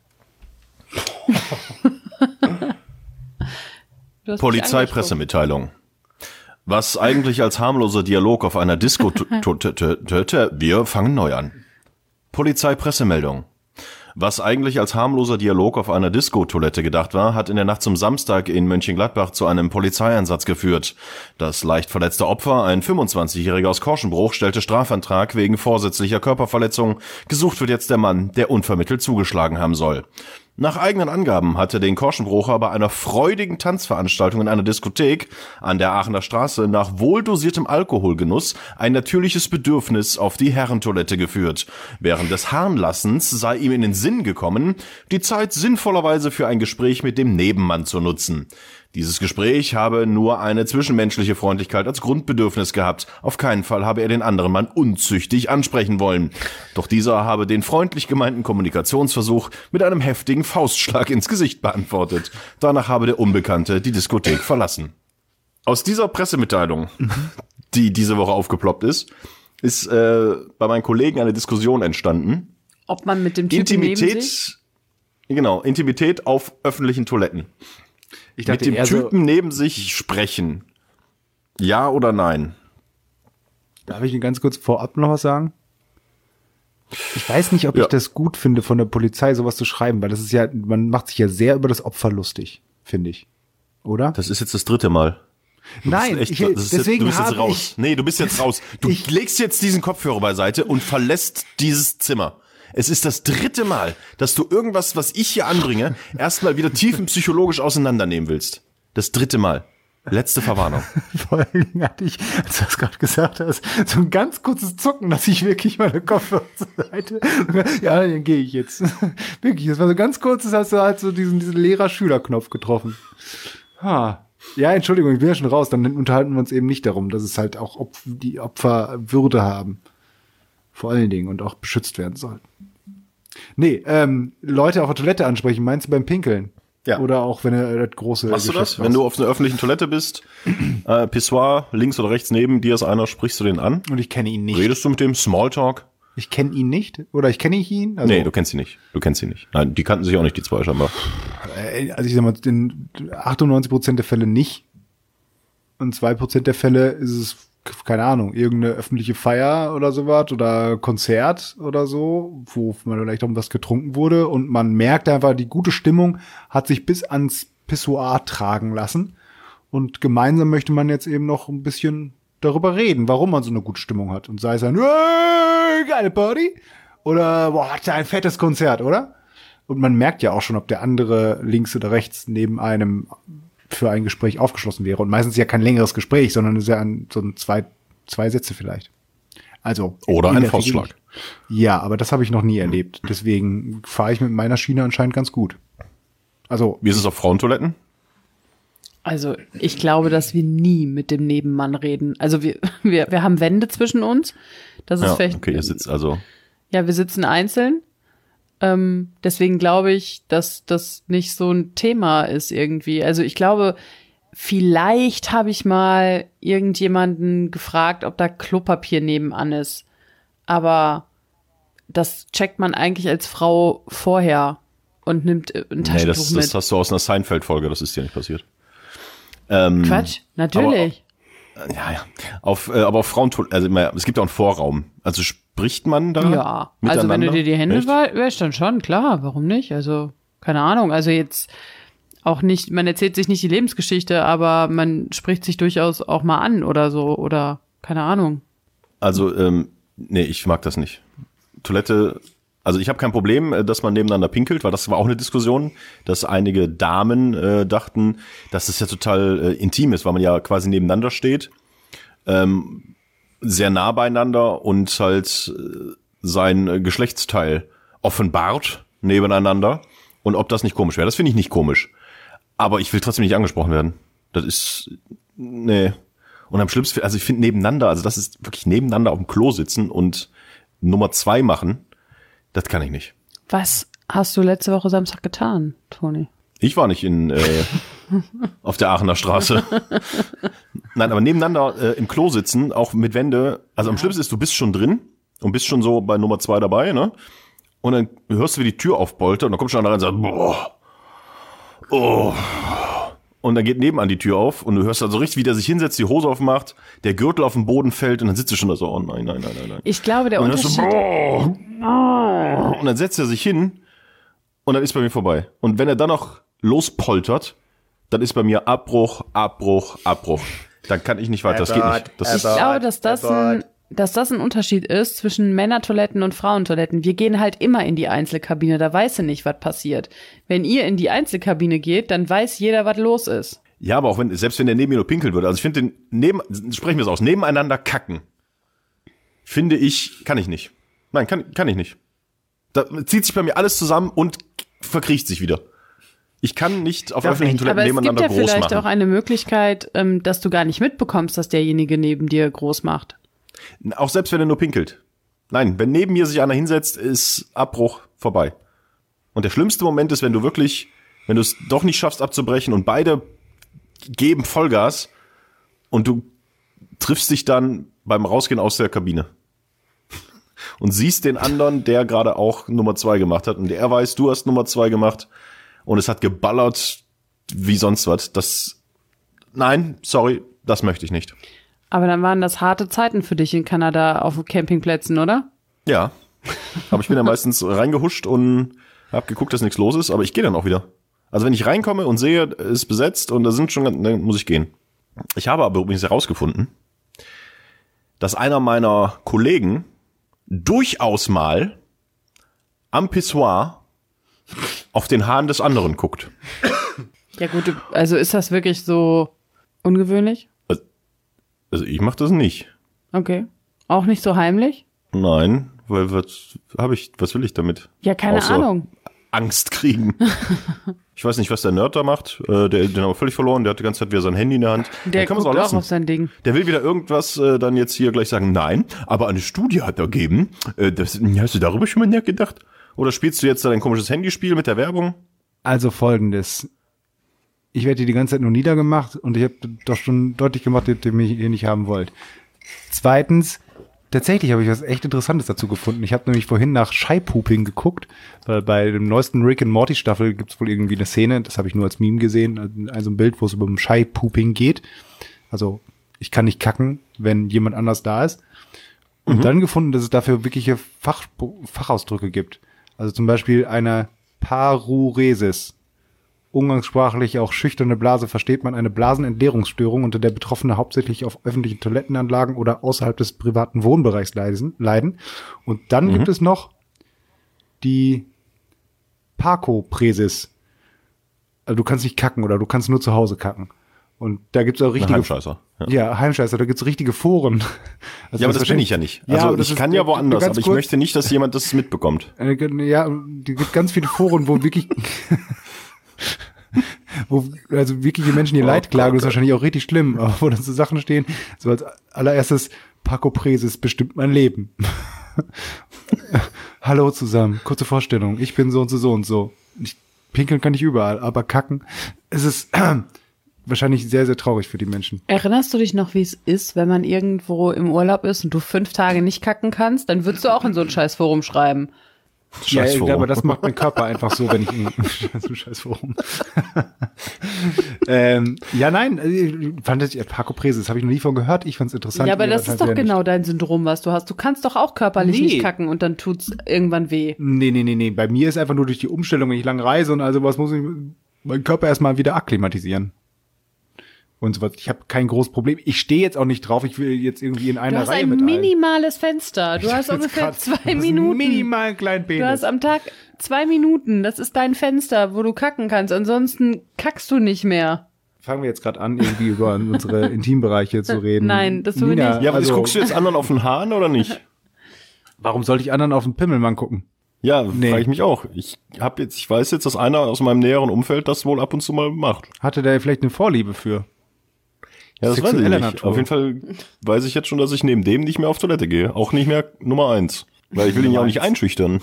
Speaker 3: Du hast mich
Speaker 2: Polizeipressemitteilung. Was eigentlich als harmloser Dialog auf einer Disco... t- t- t- t- t- Wir fangen neu an. Polizeipressemeldung. Was eigentlich als harmloser Dialog auf einer Disco-Toilette gedacht war, hat in der Nacht zum Samstag in Mönchengladbach zu einem Polizeieinsatz geführt. Das leicht verletzte Opfer, ein fünfundzwanzigjähriger aus Korschenbruch, stellte Strafantrag wegen vorsätzlicher Körperverletzung. Gesucht wird jetzt der Mann, der unvermittelt zugeschlagen haben soll. Nach eigenen Angaben hatte den Korschenbrucher bei einer freudigen Tanzveranstaltung in einer Diskothek an der Aachener Straße nach wohldosiertem Alkoholgenuss ein natürliches Bedürfnis auf die Herrentoilette geführt. Während des Harnlassens sei ihm in den Sinn gekommen, die Zeit sinnvollerweise für ein Gespräch mit dem Nebenmann zu nutzen. Dieses Gespräch habe nur eine zwischenmenschliche Freundlichkeit als Grundbedürfnis gehabt. Auf keinen Fall habe er den anderen Mann unzüchtig ansprechen wollen. Doch dieser habe den freundlich gemeinten Kommunikationsversuch mit einem heftigen Faustschlag ins Gesicht beantwortet. Danach habe der Unbekannte die Diskothek verlassen. Aus dieser Pressemitteilung, die diese Woche aufgeploppt ist, ist äh, bei meinen Kollegen eine Diskussion entstanden.
Speaker 3: Ob man mit dem Typen neben sich...
Speaker 2: Intimität, genau, Intimität auf öffentlichen Toiletten.
Speaker 4: Ich
Speaker 2: Mit dem
Speaker 4: eher so-
Speaker 2: Typen neben sich sprechen. Ja oder nein?
Speaker 4: Darf ich Ihnen ganz kurz vorab noch was sagen? Ich weiß nicht, ob
Speaker 2: Ja.
Speaker 4: ich das gut finde, von der Polizei sowas zu schreiben, weil das ist ja, man macht sich ja sehr über das Opfer lustig, finde ich. Oder?
Speaker 2: Das ist jetzt das dritte Mal. Du
Speaker 4: Nein,
Speaker 2: bist
Speaker 4: ich,
Speaker 2: echt, das ist
Speaker 4: deswegen
Speaker 2: jetzt, du bist jetzt
Speaker 4: habe
Speaker 2: raus.
Speaker 4: ich,
Speaker 2: Nee, du bist jetzt raus. Du
Speaker 4: Ich-
Speaker 2: legst jetzt diesen Kopfhörer beiseite und verlässt dieses Zimmer. Es ist das dritte Mal, dass du irgendwas, was ich hier anbringe, erstmal wieder tiefenpsychologisch auseinandernehmen willst. Das dritte Mal. Letzte Verwarnung.
Speaker 4: vor allen Dingen hatte ich, als du das gerade gesagt hast, so ein ganz kurzes Zucken, dass ich wirklich meine Kopfhörer zur Seite, ja, dann gehe ich jetzt. Wirklich, das war so ganz kurz, das hast du halt so diesen, diesen Lehrer-Schüler-Knopf getroffen. Ha. Ja, Entschuldigung, ich bin ja schon raus, dann unterhalten wir uns eben nicht darum, dass es halt auch Opf- die Opfer Würde haben. Vor allen Dingen und auch beschützt werden sollten. Nee, ähm, Leute auf der Toilette ansprechen, meinst du beim Pinkeln?
Speaker 2: Ja.
Speaker 4: Oder auch wenn er das große
Speaker 2: Machst du das?
Speaker 4: Geschäft
Speaker 2: Wenn du auf einer öffentlichen Toilette bist, äh, Pissoir, links oder rechts neben dir ist einer, sprichst du den an?
Speaker 4: und ich kenne ihn nicht.
Speaker 2: Redest du mit dem Smalltalk?
Speaker 4: Ich kenne ihn nicht. Oder ich kenne ich ihn. Also,
Speaker 2: Nee, du kennst ihn nicht. Du kennst ihn nicht. Nein, die kannten sich auch nicht, die zwei scheinbar.
Speaker 4: äh, also ich sag mal, in achtundneunzig Prozent der Fälle nicht. Und zwei Prozent der Fälle ist es, keine Ahnung, irgendeine öffentliche Feier oder sowas oder Konzert oder so, wo man vielleicht auch was getrunken wurde und man merkt einfach, die gute Stimmung hat sich bis ans Pissoir tragen lassen. Und gemeinsam möchte man jetzt eben noch ein bisschen darüber reden, warum man so eine gute Stimmung hat. Und sei es ein, "Hey, geile Party" oder boah, hat ja ein fettes Konzert, oder? Und man merkt ja auch schon, ob der andere links oder rechts neben einem für ein Gespräch aufgeschlossen wäre. Und meistens ist ja kein längeres Gespräch, sondern ist ja ein, so ein zwei zwei Sätze vielleicht. Also
Speaker 2: Oder
Speaker 4: in
Speaker 2: ein
Speaker 4: der
Speaker 2: Faustschlag.
Speaker 4: Regel nicht. Ja, aber das habe ich noch nie erlebt. Deswegen fahre ich mit meiner Schiene anscheinend ganz gut. Also
Speaker 2: Wie ist es auf Frauentoiletten?
Speaker 3: Also ich glaube, dass wir nie mit dem Nebenmann reden. Also wir, wir, wir haben Wände zwischen uns. Das ist
Speaker 2: Ja,
Speaker 3: vielleicht.
Speaker 2: okay, ihr sitzt also.
Speaker 3: Ja, wir sitzen einzeln. Ähm, deswegen glaube ich, dass das nicht so ein Thema ist irgendwie. Also ich glaube, vielleicht habe ich mal irgendjemanden gefragt, ob da Klopapier nebenan ist. Aber das checkt man eigentlich als Frau vorher und nimmt ein
Speaker 2: Nee,
Speaker 3: Taschentuch
Speaker 2: das,
Speaker 3: mit.
Speaker 2: das hast du aus einer Seinfeld-Folge, das ist dir nicht passiert. Ähm,
Speaker 3: Quatsch, natürlich.
Speaker 2: Ja, ja. Auf, äh, aber auf Frauentoiletten, also immer, es gibt auch einen Vorraum. Also spricht man da?
Speaker 3: Ja, also wenn du dir die Hände
Speaker 2: Echt?
Speaker 3: wäschst, dann schon, klar, warum nicht? Also, keine Ahnung, also jetzt auch nicht, man erzählt sich nicht die Lebensgeschichte, aber man spricht sich durchaus auch mal an oder so, oder keine Ahnung.
Speaker 2: Also, ähm, nee, ich mag das nicht. Toilette, also ich habe kein Problem, äh, dass man nebeneinander pinkelt, weil das war auch eine Diskussion, dass einige Damen äh, dachten, dass es ja total äh, intim ist, weil man ja quasi nebeneinander steht, ähm, sehr nah beieinander und halt äh, sein äh, Geschlechtsteil offenbart nebeneinander und ob das nicht komisch wäre. Das finde ich nicht komisch. Aber ich will trotzdem nicht angesprochen werden. Das ist, nee. Und am schlimmsten, also ich finde nebeneinander, also das ist wirklich nebeneinander auf dem Klo sitzen und Nummer zwei machen, das kann ich nicht.
Speaker 3: Was hast du letzte Woche Samstag getan, Toni?
Speaker 2: Ich war nicht in äh, auf der Aachener Straße. Nein, aber nebeneinander äh, im Klo sitzen, auch mit Wände. Also am schlimmsten ist, du bist schon drin und bist schon so bei Nummer zwei dabei, ne? Und dann hörst du, wie die Tür aufpoltert und dann kommt schon einer rein und sagt, boah, oh. Und dann geht nebenan die Tür auf und du hörst dann so richtig, wie der sich hinsetzt, die Hose aufmacht, der Gürtel auf den Boden fällt und dann sitzt du schon da so, oh nein, nein, nein, nein, nein.
Speaker 3: Ich glaube, der
Speaker 2: Und dann hörst
Speaker 3: Unterschied.
Speaker 2: du, boah, und dann setzt er sich hin und dann ist bei mir vorbei. Und wenn er dann noch lospoltert, dann ist bei mir Abbruch, Abbruch, Abbruch. Dann kann ich nicht weiter, das geht nicht. Das
Speaker 3: Ich
Speaker 2: ist,
Speaker 3: glaube, dass das ein, dass das ein Unterschied ist zwischen Männertoiletten und Frauentoiletten. Wir gehen halt immer in die Einzelkabine, da weiß er nicht, was passiert. Wenn ihr in die Einzelkabine geht, dann weiß jeder, was los ist.
Speaker 2: ja, aber auch wenn, selbst wenn der neben mir nur pinkeln würde, also ich finde den, neben, sprechen wir es aus, nebeneinander kacken, finde ich, kann ich nicht. Nein, kann, kann ich nicht. Da zieht sich bei mir alles zusammen und verkriecht sich wieder. Ich kann nicht auf
Speaker 4: Darf
Speaker 2: öffentlichen
Speaker 4: nicht.
Speaker 2: Toiletten
Speaker 3: Aber es gibt
Speaker 2: nebeneinander
Speaker 3: ja
Speaker 2: groß
Speaker 3: vielleicht
Speaker 2: machen.
Speaker 3: auch eine Möglichkeit, ähm, dass du gar nicht mitbekommst, dass derjenige neben dir groß macht.
Speaker 2: Auch selbst wenn er nur pinkelt. Nein, wenn neben mir sich einer hinsetzt, ist Abbruch vorbei. Und der schlimmste Moment ist, wenn du wirklich, wenn du es doch nicht schaffst abzubrechen und beide geben Vollgas und du triffst dich dann beim Rausgehen aus der Kabine. Und siehst den anderen, der gerade auch Nummer zwei gemacht hat und der weiß, du hast Nummer zwei gemacht und es hat geballert wie sonst was. Das, nein, sorry, das möchte ich nicht.
Speaker 3: Aber dann waren das harte Zeiten für dich in Kanada auf Campingplätzen, oder?
Speaker 2: Ja, aber ich bin ja meistens reingehuscht und hab geguckt, dass nichts los ist, aber ich gehe dann auch wieder. Also wenn ich reinkomme und sehe, es ist besetzt und da sind schon, dann muss ich gehen. Ich habe aber übrigens herausgefunden, dass einer meiner Kollegen durchaus mal am Pissoir auf den Hahn des anderen guckt.
Speaker 3: Ja gut, du- also ist das wirklich so ungewöhnlich?
Speaker 2: Also ich mache das nicht.
Speaker 3: Okay. Auch nicht so heimlich?
Speaker 2: Nein, weil was habe ich, was will ich damit?
Speaker 3: Ja, keine
Speaker 2: Außer
Speaker 3: Ahnung.
Speaker 2: Angst kriegen. Ich weiß nicht, was der Nerd da macht. Äh, der, den haben wir völlig verloren. Der hat die ganze Zeit wieder sein Handy in der Hand.
Speaker 3: Der
Speaker 2: Dann kann man's
Speaker 3: guckt auch
Speaker 2: lassen.
Speaker 3: auf sein Ding.
Speaker 2: Der will wieder irgendwas äh, dann jetzt hier gleich sagen, nein, aber eine Studie hat ergeben, äh, das, hast du darüber schon mal nachgedacht? Oder spielst du jetzt da dein komisches Handyspiel mit der Werbung?
Speaker 4: Also folgendes. Ich werde hier die ganze Zeit nur niedergemacht und ich habe doch schon deutlich gemacht, dass ihr mich hier nicht haben wollt. Zweitens, tatsächlich habe ich was echt Interessantes dazu gefunden. Ich habe nämlich vorhin nach Scheipooping geguckt, weil bei dem neuesten Rick and Morty Staffel gibt es wohl irgendwie eine Szene, das habe ich nur als Meme gesehen, also ein Bild, wo es um Scheipooping geht. Also ich kann nicht kacken, wenn jemand anders da ist. Und
Speaker 2: Mhm.
Speaker 4: dann gefunden, dass es dafür wirkliche Fach, Fachausdrücke gibt. Also zum Beispiel eine Paruresis. Umgangssprachlich auch schüchterne Blase versteht man eine Blasenentleerungsstörung, unter der Betroffene hauptsächlich auf öffentlichen Toilettenanlagen oder außerhalb des privaten Wohnbereichs leiden. leiden. Und dann
Speaker 2: Mhm.
Speaker 4: gibt es noch die Parkopresis. Also du kannst nicht kacken oder du kannst nur zu Hause kacken. Und da gibt's auch richtige...
Speaker 2: Heimscheißer.
Speaker 4: Ja, ja Heimscheißer, da gibt's richtige Foren. Also
Speaker 2: ja, aber das bin ich ja nicht. Also
Speaker 4: ja,
Speaker 2: ich
Speaker 4: ist,
Speaker 2: kann ja woanders, aber ich
Speaker 4: kurz,
Speaker 2: möchte nicht, dass jemand das mitbekommt.
Speaker 4: Ja, die gibt ganz viele Foren, wo wirklich... wo also wirkliche Menschen ihr Leid klagen, das ist wahrscheinlich auch richtig schlimm, aber wo dann so Sachen stehen, so als allererstes, Paco Preses bestimmt mein Leben. Hallo zusammen, kurze Vorstellung, ich bin so und so, so und so. Ich, pinkeln kann ich überall, aber kacken, es ist äh, wahrscheinlich sehr, sehr traurig für die Menschen.
Speaker 3: Erinnerst du dich noch, wie es ist, wenn man irgendwo im Urlaub ist und du fünf Tage nicht kacken kannst? Dann würdest du auch in so ein Scheißforum schreiben.
Speaker 4: Ja, aber das macht mein Körper einfach so, wenn ich in so Scheiß Forum. ähm, ja, nein, ich fand ich Paco Prese, das habe ich noch nie von gehört. Ich fand's interessant.
Speaker 3: Ja, aber das ist doch genau dein Syndrom, was du hast. Du kannst doch auch körperlich
Speaker 4: Nee.
Speaker 3: nicht kacken und dann tut's irgendwann weh.
Speaker 4: Nee, nee, nee, nee. Bei mir ist einfach nur durch die Umstellung, wenn ich lang reise und also was muss ich meinen Körper erstmal wieder akklimatisieren. Und so was. Ich habe kein großes Problem. Ich stehe jetzt auch nicht drauf, ich will jetzt irgendwie in
Speaker 3: Du
Speaker 4: einer
Speaker 3: hast
Speaker 4: Reihe
Speaker 3: ein
Speaker 4: mit allen.
Speaker 3: minimales Fenster. Du
Speaker 4: Ich
Speaker 3: hast
Speaker 4: hab jetzt
Speaker 3: ungefähr
Speaker 4: grad-
Speaker 3: zwei
Speaker 4: das ist ein
Speaker 3: Minuten.
Speaker 4: minimal kleinen
Speaker 3: Du hast
Speaker 4: Penis.
Speaker 3: am Tag zwei Minuten. Das ist dein Fenster, wo du kacken kannst. Ansonsten kackst du nicht mehr.
Speaker 4: Fangen wir jetzt gerade an, irgendwie über unsere Intimbereiche zu reden.
Speaker 3: Nein, das tun wir
Speaker 4: Nina,
Speaker 3: nicht.
Speaker 2: Ja, aber
Speaker 4: also,
Speaker 2: das guckst du jetzt anderen auf den Haaren oder nicht?
Speaker 4: warum sollte ich anderen auf den Pimmelmann gucken?
Speaker 2: Ja,
Speaker 4: Nee.
Speaker 2: frage ich mich auch. Ich hab jetzt, ich weiß jetzt, dass einer aus meinem näheren Umfeld das wohl ab und zu mal macht.
Speaker 4: Hatte der vielleicht eine Vorliebe für?
Speaker 2: Ja, das weiß ich
Speaker 4: Sexueller
Speaker 2: nicht.
Speaker 4: Natur.
Speaker 2: Auf jeden Fall weiß ich jetzt schon, dass ich neben dem nicht mehr auf Toilette gehe. Auch nicht mehr Nummer eins. Weil ich will ihn ja auch nicht einschüchtern.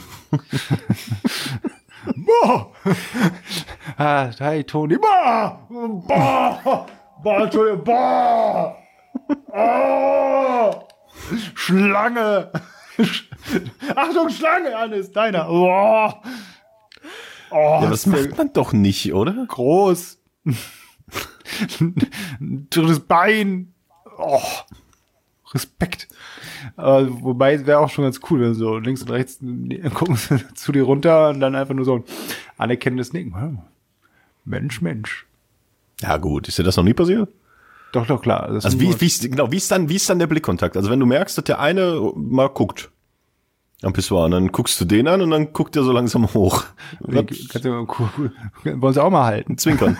Speaker 4: Boah! ah, hi, Toni. Boah! Boah! Boah, Entschuldigung. Boah! Oh! Schlange! Achtung, Schlange, Hannes, deiner. Boah! Oh,
Speaker 2: Ja, das macht man doch nicht, oder?
Speaker 4: groß. Drittes Bein. Oh, Respekt. Äh, wobei es wäre auch schon ganz cool, wenn du so links und rechts gucken sie zu dir runter und dann einfach nur so ein anerkennendes Nicken. Mensch, Mensch.
Speaker 2: Ja gut, ist dir das noch nie passiert?
Speaker 4: Doch, doch, klar. Das
Speaker 2: Also
Speaker 4: ist
Speaker 2: wie,
Speaker 4: nur-
Speaker 2: wie ist, genau, wie ist dann, wie ist dann der Blickkontakt? Also wenn du merkst, dass der eine mal guckt am Pissoir, und dann guckst du den an und dann guckt der so langsam hoch. Und dann
Speaker 4: Kannst du mal, cool, cool. Wollen sie auch mal halten?
Speaker 2: zwinkern.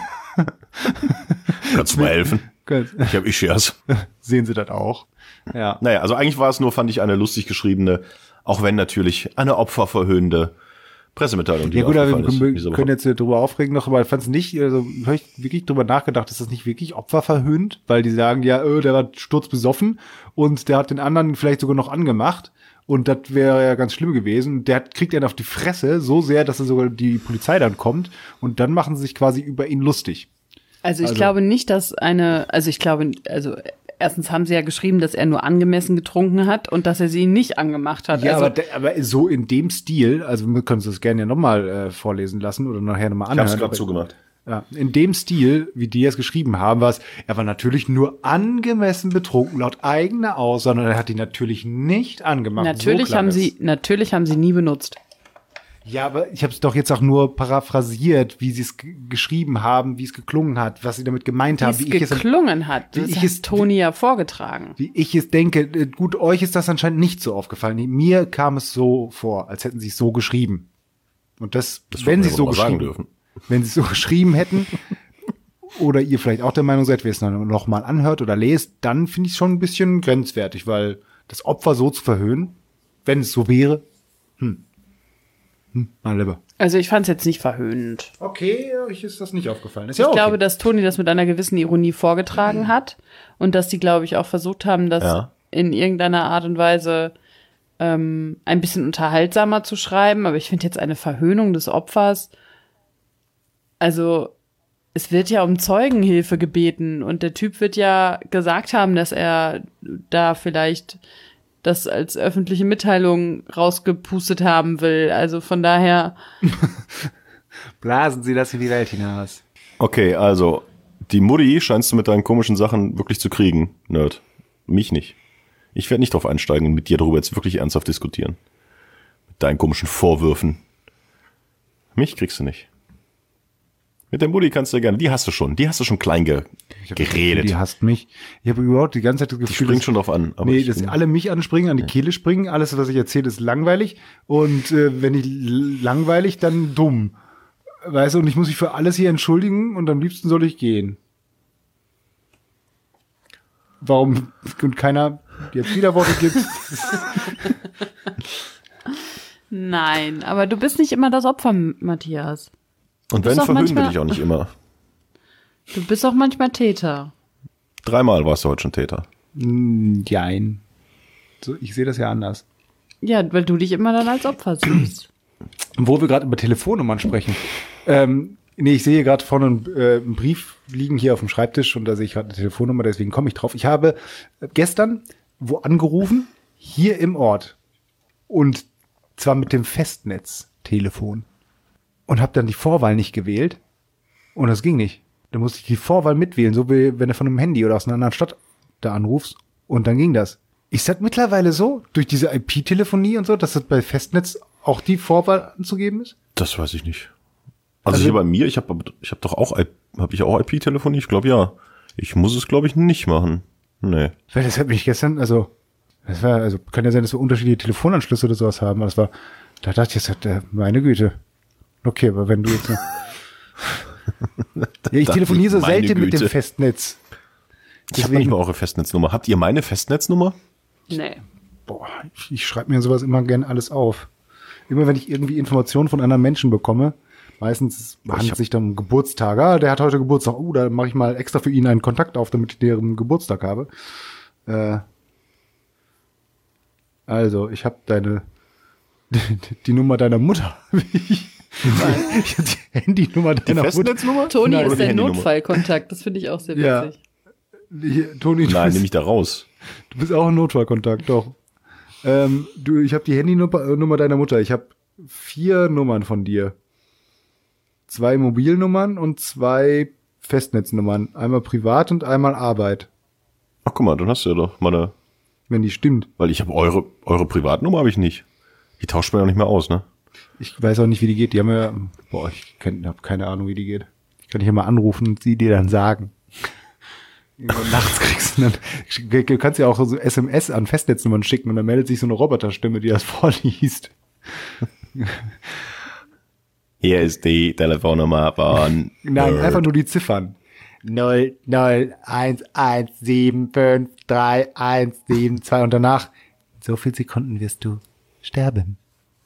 Speaker 2: Kannst du mal helfen?
Speaker 4: Kannst-
Speaker 2: Ich hab Ischias.
Speaker 4: Sehen sie das auch? Ja.
Speaker 2: Naja, also eigentlich war es nur, fand ich, eine lustig geschriebene, auch wenn natürlich eine opferverhöhnende Pressemitteilung, die
Speaker 4: Ja gut, aber
Speaker 2: aufgefallen ist
Speaker 4: wir
Speaker 2: diese
Speaker 4: können
Speaker 2: Woche.
Speaker 4: jetzt drüber aufregen noch, aber ich fand es nicht, also habe ich wirklich drüber nachgedacht, ist das nicht wirklich opferverhöhnt? Weil die sagen ja, äh, der war sturzbesoffen und der hat den anderen vielleicht sogar noch angemacht und das wäre ja ganz schlimm gewesen. Der hat, kriegt einen auf die Fresse so sehr, dass er sogar die Polizei dann kommt und dann machen sie sich quasi über ihn lustig.
Speaker 3: Also ich
Speaker 4: Also-
Speaker 3: glaube nicht, dass eine, also ich glaube, also erstens haben sie ja geschrieben, dass er nur angemessen getrunken hat und dass er sie nicht angemacht hat.
Speaker 4: Ja,
Speaker 3: also,
Speaker 4: aber, de- aber so in dem Stil, also wir können uns das gerne ja nochmal äh, vorlesen lassen oder nachher nochmal
Speaker 2: Ich
Speaker 4: anhören.
Speaker 2: hab's gerade
Speaker 4: aber-
Speaker 2: zugemacht.
Speaker 4: Ja, in dem Stil, wie die es geschrieben haben, war es, er war natürlich nur angemessen betrunken, laut eigener Aus, sondern er hat ihn natürlich nicht angemacht.
Speaker 3: natürlich
Speaker 4: So klang
Speaker 3: haben
Speaker 4: es.
Speaker 3: sie, natürlich haben sie nie benutzt.
Speaker 4: Ja, aber ich habe es doch jetzt auch nur paraphrasiert, wie sie es g- geschrieben haben, wie es geklungen hat, was sie damit gemeint
Speaker 3: Wie
Speaker 4: haben,
Speaker 3: es
Speaker 4: wie ich, es,
Speaker 3: geklungen hat.
Speaker 4: wie
Speaker 3: Das
Speaker 4: ich
Speaker 3: hat
Speaker 4: es-
Speaker 3: Toni ja vorgetragen.
Speaker 4: wie ich es denke. Äh, Gut, euch ist das anscheinend nicht so aufgefallen. Mir kam es so vor, als hätten sie es so geschrieben. Und das,
Speaker 2: Das
Speaker 4: wenn
Speaker 2: wollten
Speaker 4: sie
Speaker 2: wir
Speaker 4: es so
Speaker 2: wohl mal sagen
Speaker 4: geschrieben,
Speaker 2: dürfen.
Speaker 4: wenn sie es so geschrieben hätten, oder ihr vielleicht auch der Meinung seid, wer es dann noch mal anhört oder lest, dann finde ich es schon ein bisschen grenzwertig, weil das Opfer so zu verhöhnen, wenn es so wäre, hm, hm, mein Lieber.
Speaker 3: Also ich fand es jetzt nicht verhöhnend.
Speaker 4: Okay, euch ist das nicht aufgefallen. Ist
Speaker 3: Ich glaube, dass Toni das mit einer gewissen Ironie vorgetragen hat und dass die, glaube ich, auch versucht haben, das
Speaker 2: Ja.
Speaker 3: in irgendeiner Art und Weise ähm, ein bisschen unterhaltsamer zu schreiben. Aber ich finde jetzt eine Verhöhnung des Opfers, also es wird ja um Zeugenhilfe gebeten und der Typ wird ja gesagt haben, dass er da vielleicht das als öffentliche Mitteilung rausgepustet haben will. Also von daher,
Speaker 4: blasen Sie das in die Welt hinaus.
Speaker 2: Okay, also, die Mutti scheinst du mit deinen komischen Sachen wirklich zu kriegen, Nerd. Mich nicht. Ich werde nicht drauf einsteigen und mit dir darüber jetzt wirklich ernsthaft diskutieren. Mit deinen komischen Vorwürfen. Mich kriegst du nicht. Mit der Mutti kannst du ja gerne, die hast du schon, die hast du schon klein ge
Speaker 4: Ich hab das Gefühl,
Speaker 2: geredet.
Speaker 4: Die hasst mich. Ich habe überhaupt die ganze Zeit das
Speaker 2: Die
Speaker 4: Gefühl,
Speaker 2: springt
Speaker 4: dass-
Speaker 2: schon drauf an. Aber
Speaker 4: nee,
Speaker 2: ich
Speaker 4: dass
Speaker 2: bin-
Speaker 4: alle mich anspringen, an die Kehle springen. Alles, was ich erzähle, ist langweilig. Und äh, wenn ich l- langweilig, dann dumm. Weißt du, und ich muss mich für alles hier entschuldigen und am liebsten soll ich gehen. warum und keiner jetzt Widerworte gibt.
Speaker 3: Nein, aber du bist nicht immer das Opfer, Matthias.
Speaker 2: Und
Speaker 3: bist
Speaker 2: wenn,
Speaker 3: auch
Speaker 2: verhöhnen wir
Speaker 3: manchmal-
Speaker 2: dich auch nicht immer.
Speaker 3: Du bist auch manchmal Täter.
Speaker 2: Dreimal warst du heute schon Täter.
Speaker 4: Nein. So, ich sehe das ja anders.
Speaker 3: Ja, weil du dich immer dann als Opfer siehst.
Speaker 4: Wo wir gerade über Telefonnummern sprechen. Ähm, nee, ich sehe gerade vorne einen, äh, einen Brief liegen hier auf dem Schreibtisch und da sehe ich gerade eine Telefonnummer, deswegen komme ich drauf. Ich habe gestern wo angerufen, hier im Ort. Und zwar mit dem Festnetztelefon. Und habe dann die Vorwahl nicht gewählt. Und das ging nicht. Da musste ich die Vorwahl mitwählen, so wie wenn du von einem Handy oder aus einer anderen Stadt da anrufst. Und dann ging das. Ist das mittlerweile so, durch diese I P-Telefonie und so, dass das bei Festnetz auch die Vorwahl anzugeben ist?
Speaker 2: Das weiß ich nicht. Also,
Speaker 4: Also-
Speaker 2: hier bei mir, ich habe ich hab doch auch, habe ich auch I P-Telefonie? Ich glaube ja. Ich muss es, glaube ich, nicht machen. Nee.
Speaker 4: Weil das hat mich gestern, also, das war, also, kann ja sein, dass wir unterschiedliche Telefonanschlüsse oder sowas haben, aber das war, da dachte ich, das hat, äh, meine Güte. Okay, aber wenn du jetzt noch, ja, ich telefoniere so
Speaker 2: Meine
Speaker 4: selten mit dem
Speaker 2: Güte.
Speaker 4: Festnetz.
Speaker 2: Ich habe nicht mal eure Festnetznummer. Habt ihr meine Festnetznummer?
Speaker 3: Nee.
Speaker 4: Boah, ich, ich schreibe mir sowas immer gern alles auf. Immer wenn ich irgendwie Informationen von anderen Menschen bekomme, meistens handelt es sich dann um Geburtstage. Ah, der hat heute Geburtstag. Oh, da mache ich mal extra für ihn einen Kontakt auf, damit ich deren Geburtstag habe. Äh, also, ich habe deine die, die Nummer deiner Mutter. ich ich habe die Handynummer
Speaker 2: Die
Speaker 4: deiner Mutter.
Speaker 2: Festnetznummer?
Speaker 3: Toni
Speaker 2: Oder
Speaker 3: ist
Speaker 2: die
Speaker 3: der
Speaker 2: Handynummer?
Speaker 3: Notfallkontakt. Das finde ich auch sehr
Speaker 4: Ja.
Speaker 3: witzig.
Speaker 4: Hier, Toni, du
Speaker 2: Nein,
Speaker 4: bist-
Speaker 2: nehme ich da raus.
Speaker 4: Du bist auch ein Notfallkontakt, doch. Ähm, du, ich habe die Handynummer äh, Nummer deiner Mutter. Ich habe vier Nummern von dir. Zwei Mobilnummern und zwei Festnetznummern. Einmal privat und einmal Arbeit.
Speaker 2: Ach, guck mal, dann hast du ja doch meine,
Speaker 4: Wenn die stimmt.
Speaker 2: weil ich habe eure, eure Privatnummer habe ich nicht. Die tauscht man ja nicht mehr aus, ne?
Speaker 4: Ich weiß auch nicht, wie die geht. Die haben ja, boah, ich habe keine Ahnung, wie die geht. Ich kann dich ja mal anrufen und sie dir dann sagen. Irgendwann nachts kriegst du dann, du kannst ja auch so S M S an Festnetznummern schicken und dann meldet sich so eine Roboterstimme, die das vorliest.
Speaker 2: Hier ist die Telefonnummer von...
Speaker 4: Nein, einfach nur die Ziffern. null null eins eins sieben fünf drei eins sieben zwei und danach, so viele Sekunden wirst du sterben.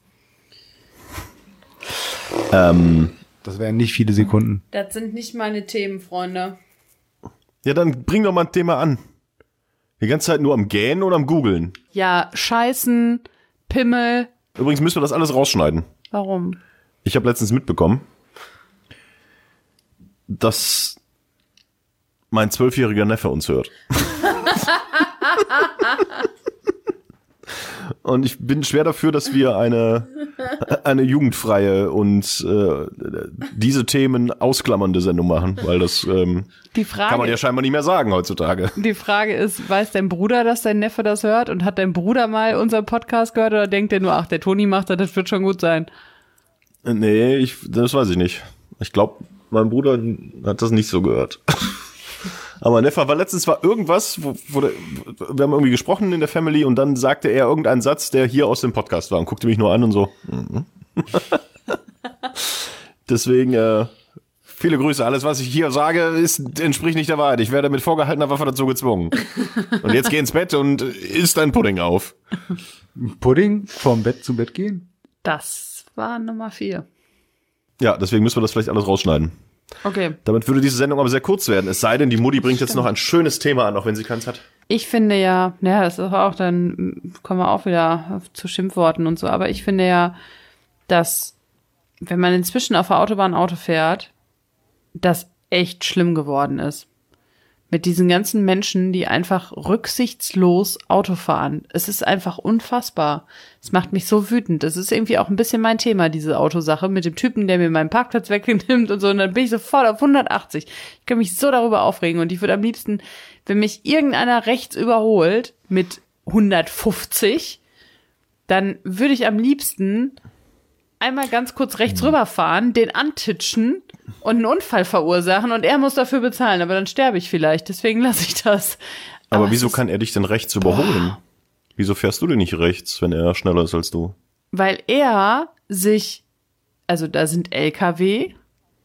Speaker 2: Ähm,
Speaker 4: Das wären nicht viele Sekunden.
Speaker 3: Das sind nicht meine Themen, Freunde.
Speaker 2: ja, dann bring doch mal ein Thema an. Die ganze Zeit nur am Gähnen oder am Googeln.
Speaker 3: Ja, Scheißen, Pimmel.
Speaker 2: Übrigens müssen wir das alles rausschneiden.
Speaker 3: Warum?
Speaker 2: Ich habe letztens mitbekommen, dass mein zwölfjähriger Neffe uns hört. Und ich bin schwer dafür, dass wir eine, eine jugendfreie und äh, diese Themen ausklammernde Sendung machen, weil das ähm,
Speaker 3: Die Frage,
Speaker 2: kann man ja scheinbar nicht mehr sagen heutzutage.
Speaker 3: die Frage ist, weiß dein Bruder, dass dein Neffe das hört? Und hat dein Bruder mal unseren Podcast gehört? Oder denkt er nur, ach, der Toni macht das, das wird schon gut sein?
Speaker 2: Nee, ich, das weiß ich nicht. Ich glaube, mein Bruder hat das nicht so gehört. Aber mein Neffe war letztens war irgendwas, wo, wo der, wir haben irgendwie gesprochen in der Family und dann sagte er irgendeinen Satz, der hier aus dem Podcast war und guckte mich nur an und so. Mhm. Deswegen, äh, viele Grüße. Alles, was ich hier sage, ist, entspricht nicht der Wahrheit. Ich werde mit vorgehaltener Waffe dazu gezwungen. Und jetzt geh ins Bett und isst dein Pudding auf.
Speaker 4: Pudding vom Bett zu Bett gehen?
Speaker 3: Das war Nummer vier.
Speaker 2: Ja, deswegen müssen wir das vielleicht alles rausschneiden.
Speaker 3: Okay.
Speaker 2: Damit würde diese Sendung aber sehr kurz werden. Es sei denn, die Mutti bringt jetzt noch ein schönes Thema an, auch wenn sie keins hat.
Speaker 3: Ich finde ja, naja, das ist auch, dann kommen wir auch wieder zu Schimpfworten und so, aber ich finde ja, dass, wenn man inzwischen auf der Autobahn Auto fährt, das echt schlimm geworden ist. Mit diesen ganzen Menschen, die einfach rücksichtslos Auto fahren. Es ist einfach unfassbar. Es macht mich so wütend. Es ist irgendwie auch ein bisschen mein Thema, diese Autosache, mit dem Typen, der mir meinen Parkplatz wegnimmt und so. Und dann bin ich sofort auf hundertachtzig. Ich kann mich so darüber aufregen. Und ich würde am liebsten, wenn mich irgendeiner rechts überholt mit hundertfünfzig, dann würde ich am liebsten einmal ganz kurz rechts rüberfahren, den antitschen und einen Unfall verursachen und er muss dafür bezahlen, aber dann sterbe ich vielleicht, deswegen lasse ich das.
Speaker 2: Aber,
Speaker 3: Aber
Speaker 2: wieso
Speaker 3: es ist-
Speaker 2: kann er dich denn rechts überholen? Wieso fährst du denn nicht rechts, wenn er schneller ist als du?
Speaker 3: Weil er sich, also da sind L K W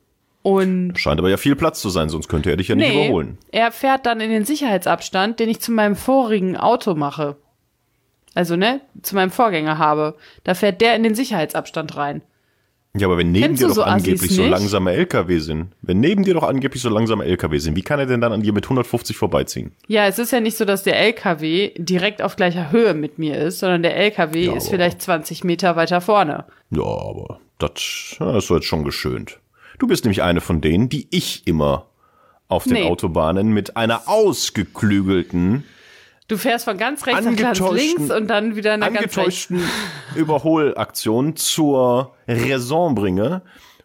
Speaker 3: Und
Speaker 2: Scheint aber ja viel Platz zu sein, sonst könnte er dich ja nicht
Speaker 3: nee,
Speaker 2: überholen.
Speaker 3: er fährt dann in den Sicherheitsabstand, den ich zu meinem vorigen Auto mache. Also, ne, zu meinem Vorgänger habe. Da fährt der in den Sicherheitsabstand rein.
Speaker 2: Ja, aber wenn neben
Speaker 3: Kennst
Speaker 2: dir
Speaker 3: du
Speaker 2: doch
Speaker 3: so Assis
Speaker 2: angeblich so
Speaker 3: nicht?
Speaker 2: langsame L K W sind, wenn neben dir doch angeblich so langsame L K W sind, wie kann er denn dann an dir mit hundertfünfzig vorbeiziehen?
Speaker 3: Ja, es ist ja nicht so, dass der L K W direkt auf gleicher Höhe mit mir ist, sondern der L K W
Speaker 2: Ja,
Speaker 3: ist
Speaker 2: aber-
Speaker 3: vielleicht zwanzig Meter weiter vorne.
Speaker 2: Ja, aber das, ja, das ist jetzt schon geschönt. Du bist nämlich eine von denen, die ich immer auf den
Speaker 3: Nee.
Speaker 2: Autobahnen mit einer ausgeklügelten,
Speaker 3: Du fährst von ganz rechts nach ganz
Speaker 2: Angetäuschten-
Speaker 3: links und dann wieder nach ganz rechts.
Speaker 2: angetäuschten Überholaktion zur Raison bringe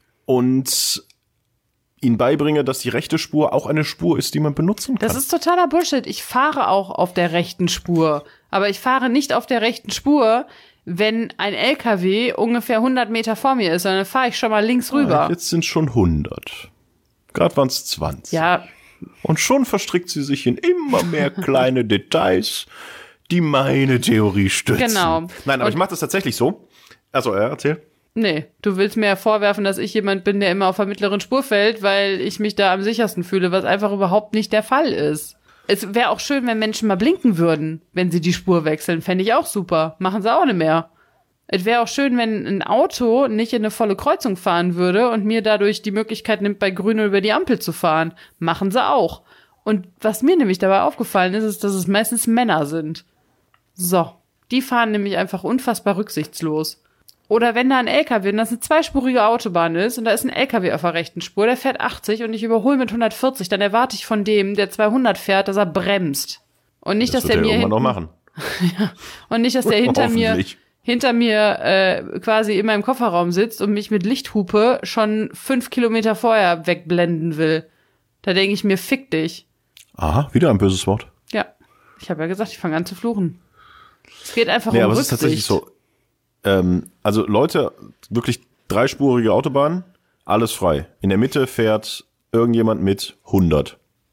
Speaker 2: und ihn beibringe, dass die rechte Spur auch eine Spur ist, die man benutzen kann.
Speaker 3: Das ist totaler Bullshit. Ich fahre auch auf der rechten Spur. Aber ich fahre nicht auf der rechten Spur, wenn ein L K W ungefähr hundert Meter vor mir ist, sondern dann fahre ich schon mal links rüber.
Speaker 2: Jetzt sind schon hundert. Gerade waren es zwanzig.
Speaker 3: Ja,
Speaker 2: Und schon verstrickt sie sich in immer mehr kleine Details, die meine Theorie stützen.
Speaker 3: Genau.
Speaker 2: Nein, aber
Speaker 3: Und-
Speaker 2: ich mache das tatsächlich so. Also, ja, erzähl.
Speaker 3: nee. Du willst mir vorwerfen, dass ich jemand bin, der immer auf der mittleren Spur fällt, weil ich mich da am sichersten fühle, was einfach überhaupt nicht der Fall ist. Es wäre auch schön, wenn Menschen mal blinken würden, wenn sie die Spur wechseln. Fände ich auch super. Machen sie auch nicht mehr. Es wäre auch schön, wenn ein Auto nicht in eine volle Kreuzung fahren würde und mir dadurch die Möglichkeit nimmt, bei Grün über die Ampel zu fahren. Machen sie auch. Und was mir nämlich dabei aufgefallen ist, ist, dass es meistens Männer sind. So. Die fahren nämlich einfach unfassbar rücksichtslos. Oder wenn da ein L K W, und das eine zweispurige Autobahn ist, und da ist ein L K W auf der rechten Spur, der fährt achtzig und ich überhole mit hundertvierzig, dann erwarte ich von dem, der zweihundert fährt, dass er bremst. Und nicht,
Speaker 2: Das
Speaker 3: dass
Speaker 2: wird
Speaker 3: der
Speaker 2: er
Speaker 3: mir
Speaker 2: irgendwann
Speaker 3: hinten,
Speaker 2: noch machen.
Speaker 3: und nicht, dass der hinter mir,
Speaker 2: Hoffentlich.
Speaker 3: hinter mir äh, quasi in meinem Kofferraum sitzt und mich mit Lichthupe schon fünf Kilometer vorher wegblenden will. Da denke ich mir, fick dich.
Speaker 2: Aha, wieder ein böses Wort.
Speaker 3: Ja, ich habe ja gesagt, ich fange an zu fluchen. Es geht einfach
Speaker 2: Nee,
Speaker 3: um
Speaker 2: aber es ist
Speaker 3: Rücksicht.
Speaker 2: tatsächlich so. Ähm, also Leute, wirklich dreispurige Autobahn, alles frei. In der Mitte fährt irgendjemand mit hundert.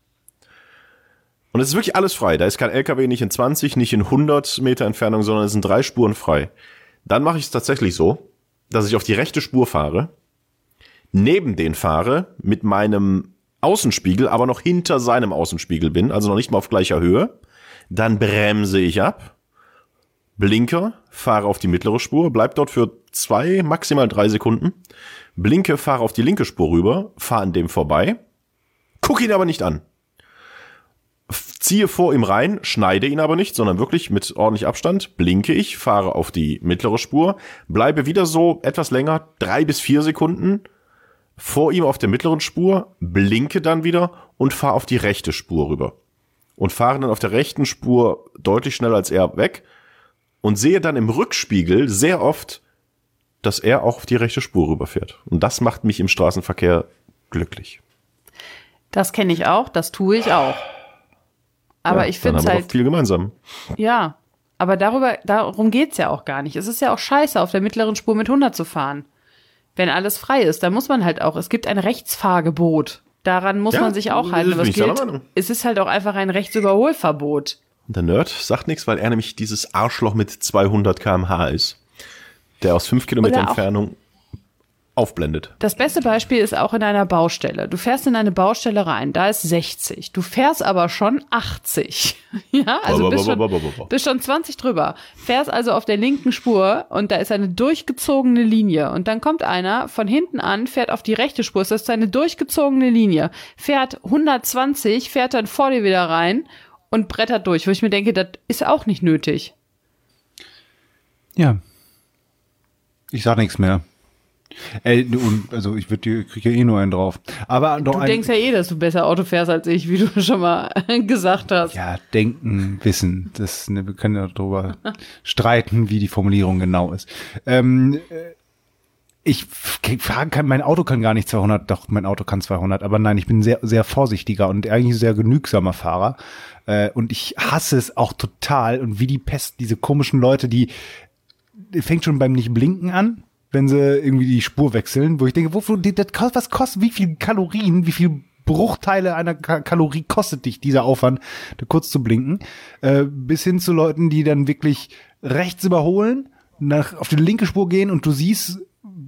Speaker 2: Und es ist wirklich alles frei. Da ist kein L K W, nicht in zwanzig, nicht in hundert Meter Entfernung, sondern es sind drei Spuren frei. Dann mache ich es tatsächlich so, dass ich auf die rechte Spur fahre, neben den fahre, mit meinem Außenspiegel, aber noch hinter seinem Außenspiegel bin, also noch nicht mal auf gleicher Höhe. Dann bremse ich ab, blinke, fahre auf die mittlere Spur, bleib dort für zwei, maximal drei Sekunden, blinke, fahre auf die linke Spur rüber, fahre an dem vorbei, gucke ihn aber nicht an. Ziehe vor ihm rein, schneide ihn aber nicht, sondern wirklich mit ordentlich Abstand, blinke ich, fahre auf die mittlere Spur, bleibe wieder so etwas länger, drei bis vier Sekunden vor ihm auf der mittleren Spur, blinke dann wieder und fahre auf die rechte Spur rüber. Und fahre dann auf der rechten Spur deutlich schneller als er weg und sehe dann im Rückspiegel sehr oft, dass er auch auf die rechte Spur rüberfährt. Und das macht mich im Straßenverkehr glücklich.
Speaker 3: Das kenne ich auch, das tue ich auch. Aber
Speaker 2: Ja,
Speaker 3: ich finde
Speaker 2: dann
Speaker 3: es
Speaker 2: haben wir
Speaker 3: halt,
Speaker 2: doch viel gemeinsam.
Speaker 3: ja, aber darüber, darum geht's ja auch gar nicht. Es ist ja auch scheiße, auf der mittleren Spur mit hundert zu fahren. Wenn alles frei ist, dann muss man halt auch, es gibt ein Rechtsfahrgebot. Daran muss
Speaker 2: Ja,
Speaker 3: man sich auch halten.
Speaker 2: bin
Speaker 3: Aber es
Speaker 2: ich deiner
Speaker 3: gilt,
Speaker 2: Meinung.
Speaker 3: es ist halt auch einfach ein Rechtsüberholverbot.
Speaker 2: Und der Nerd sagt nichts, weil er nämlich dieses Arschloch mit zweihundert Kilometer pro Stunde ist, der aus fünf Kilometer
Speaker 3: Oder auch-
Speaker 2: Entfernung aufblendet.
Speaker 3: Das beste Beispiel ist auch in einer Baustelle. Du fährst in eine Baustelle rein, da ist sechzig. Du fährst aber schon achtzig. Ja, also bist schon, bist schon zwanzig drüber. Fährst also auf der linken Spur und da ist eine durchgezogene Linie. Und dann kommt einer von hinten an, fährt auf die rechte Spur. Das ist eine durchgezogene Linie. Fährt hundertzwanzig, fährt dann vor dir wieder rein und brettert durch. Wo ich mir denke, das ist auch nicht nötig.
Speaker 4: Ja. Ich sag nichts mehr. Ey, und, also ich würde krieg ja eh nur einen drauf. Aber doch
Speaker 3: Du
Speaker 4: ein,
Speaker 3: denkst ja eh, dass du besser Auto fährst als ich, wie du schon mal gesagt hast.
Speaker 4: Ja, denken, wissen. Das, ne, wir können ja darüber streiten, wie die Formulierung genau ist. Ähm, äh, ich frage, kann, mein Auto kann gar nicht zweihundert, doch, mein Auto kann zweihundert, aber nein, ich bin sehr, sehr vorsichtiger und eigentlich sehr genügsamer Fahrer. Äh, und ich hasse es auch total und wie die Pest, diese komischen Leute, die, die fängt schon beim Nicht-Blinken an, wenn sie irgendwie die Spur wechseln, wo ich denke, wofür, das kostet, was kostet, wie viel Kalorien, wie viel Bruchteile einer Ka- Kalorie kostet dich dieser Aufwand, da kurz zu blinken, äh, bis hin zu Leuten, die dann wirklich rechts überholen, nach, auf die linke Spur gehen und du siehst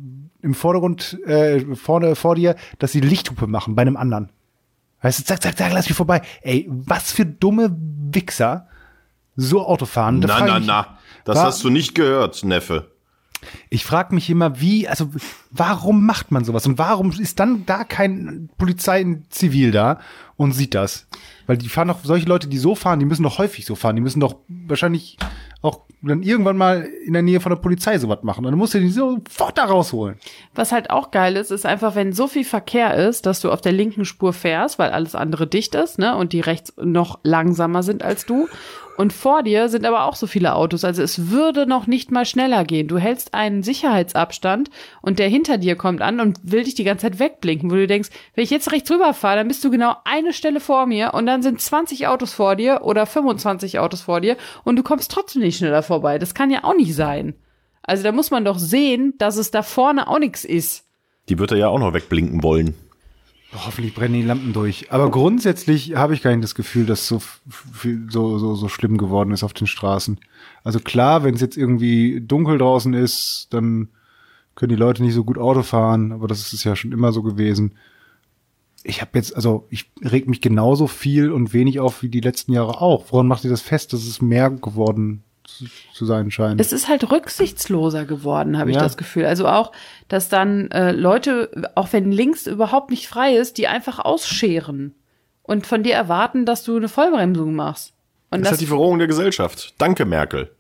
Speaker 4: im Vordergrund, äh, vorne vor dir, dass sie Lichthupe machen bei einem anderen. Weißt du, zack, zack, zack, lass mich vorbei. Ey, was für dumme Wichser so Auto fahren. Da
Speaker 2: Na,
Speaker 4: frag ich
Speaker 2: na,
Speaker 4: mich,
Speaker 2: na. Das
Speaker 4: war-
Speaker 2: hast du nicht gehört, Neffe.
Speaker 4: Ich frage mich immer, wie, also warum macht man sowas? Und warum ist dann da kein Polizei in Zivil da und sieht das? Weil die fahren doch, solche Leute, die so fahren, die müssen doch häufig so fahren. Die müssen doch wahrscheinlich auch dann irgendwann mal in der Nähe von der Polizei sowas machen. Und dann musst du die sofort da rausholen.
Speaker 3: Was halt auch geil ist, ist einfach, wenn so viel Verkehr ist, dass du auf der linken Spur fährst, weil alles andere dicht ist, ne, und die rechts noch langsamer sind als du. Und vor dir sind aber auch so viele Autos. Also es würde noch nicht mal schneller gehen. Du hältst einen Sicherheitsabstand und der hinter dir kommt an und will dich die ganze Zeit wegblinken, wo du denkst, wenn ich jetzt rechts rüber fahre, dann bist du genau eine Stelle vor mir und dann sind zwanzig Autos vor dir oder fünfundzwanzig Autos vor dir und du kommst trotzdem nicht schneller vorbei. Das kann ja auch nicht sein. Also da muss man doch sehen, dass es da vorne auch nichts ist.
Speaker 2: Die wird er ja auch noch wegblinken wollen.
Speaker 4: Boah, hoffentlich brennen die Lampen durch. Aber grundsätzlich habe ich gar nicht das Gefühl, dass so f- viel, so, so, so schlimm geworden ist auf den Straßen. Also klar, wenn es jetzt irgendwie dunkel draußen ist, dann können die Leute nicht so gut Auto fahren, aber das ist ja schon immer so gewesen. Ich habe jetzt, also ich reg mich genauso viel und wenig auf wie die letzten Jahre auch. Woran macht ihr das fest, dass es mehr geworden zu, zu sein scheint?
Speaker 3: Es ist halt rücksichtsloser geworden, habe ich
Speaker 4: Ja.
Speaker 3: das Gefühl. Also auch, dass dann äh, Leute, auch wenn links überhaupt nicht frei ist, die einfach ausscheren und von dir erwarten, dass du eine Vollbremsung machst. Und
Speaker 2: Das ist
Speaker 3: das,
Speaker 2: halt die Verrohung der Gesellschaft. Danke, Merkel.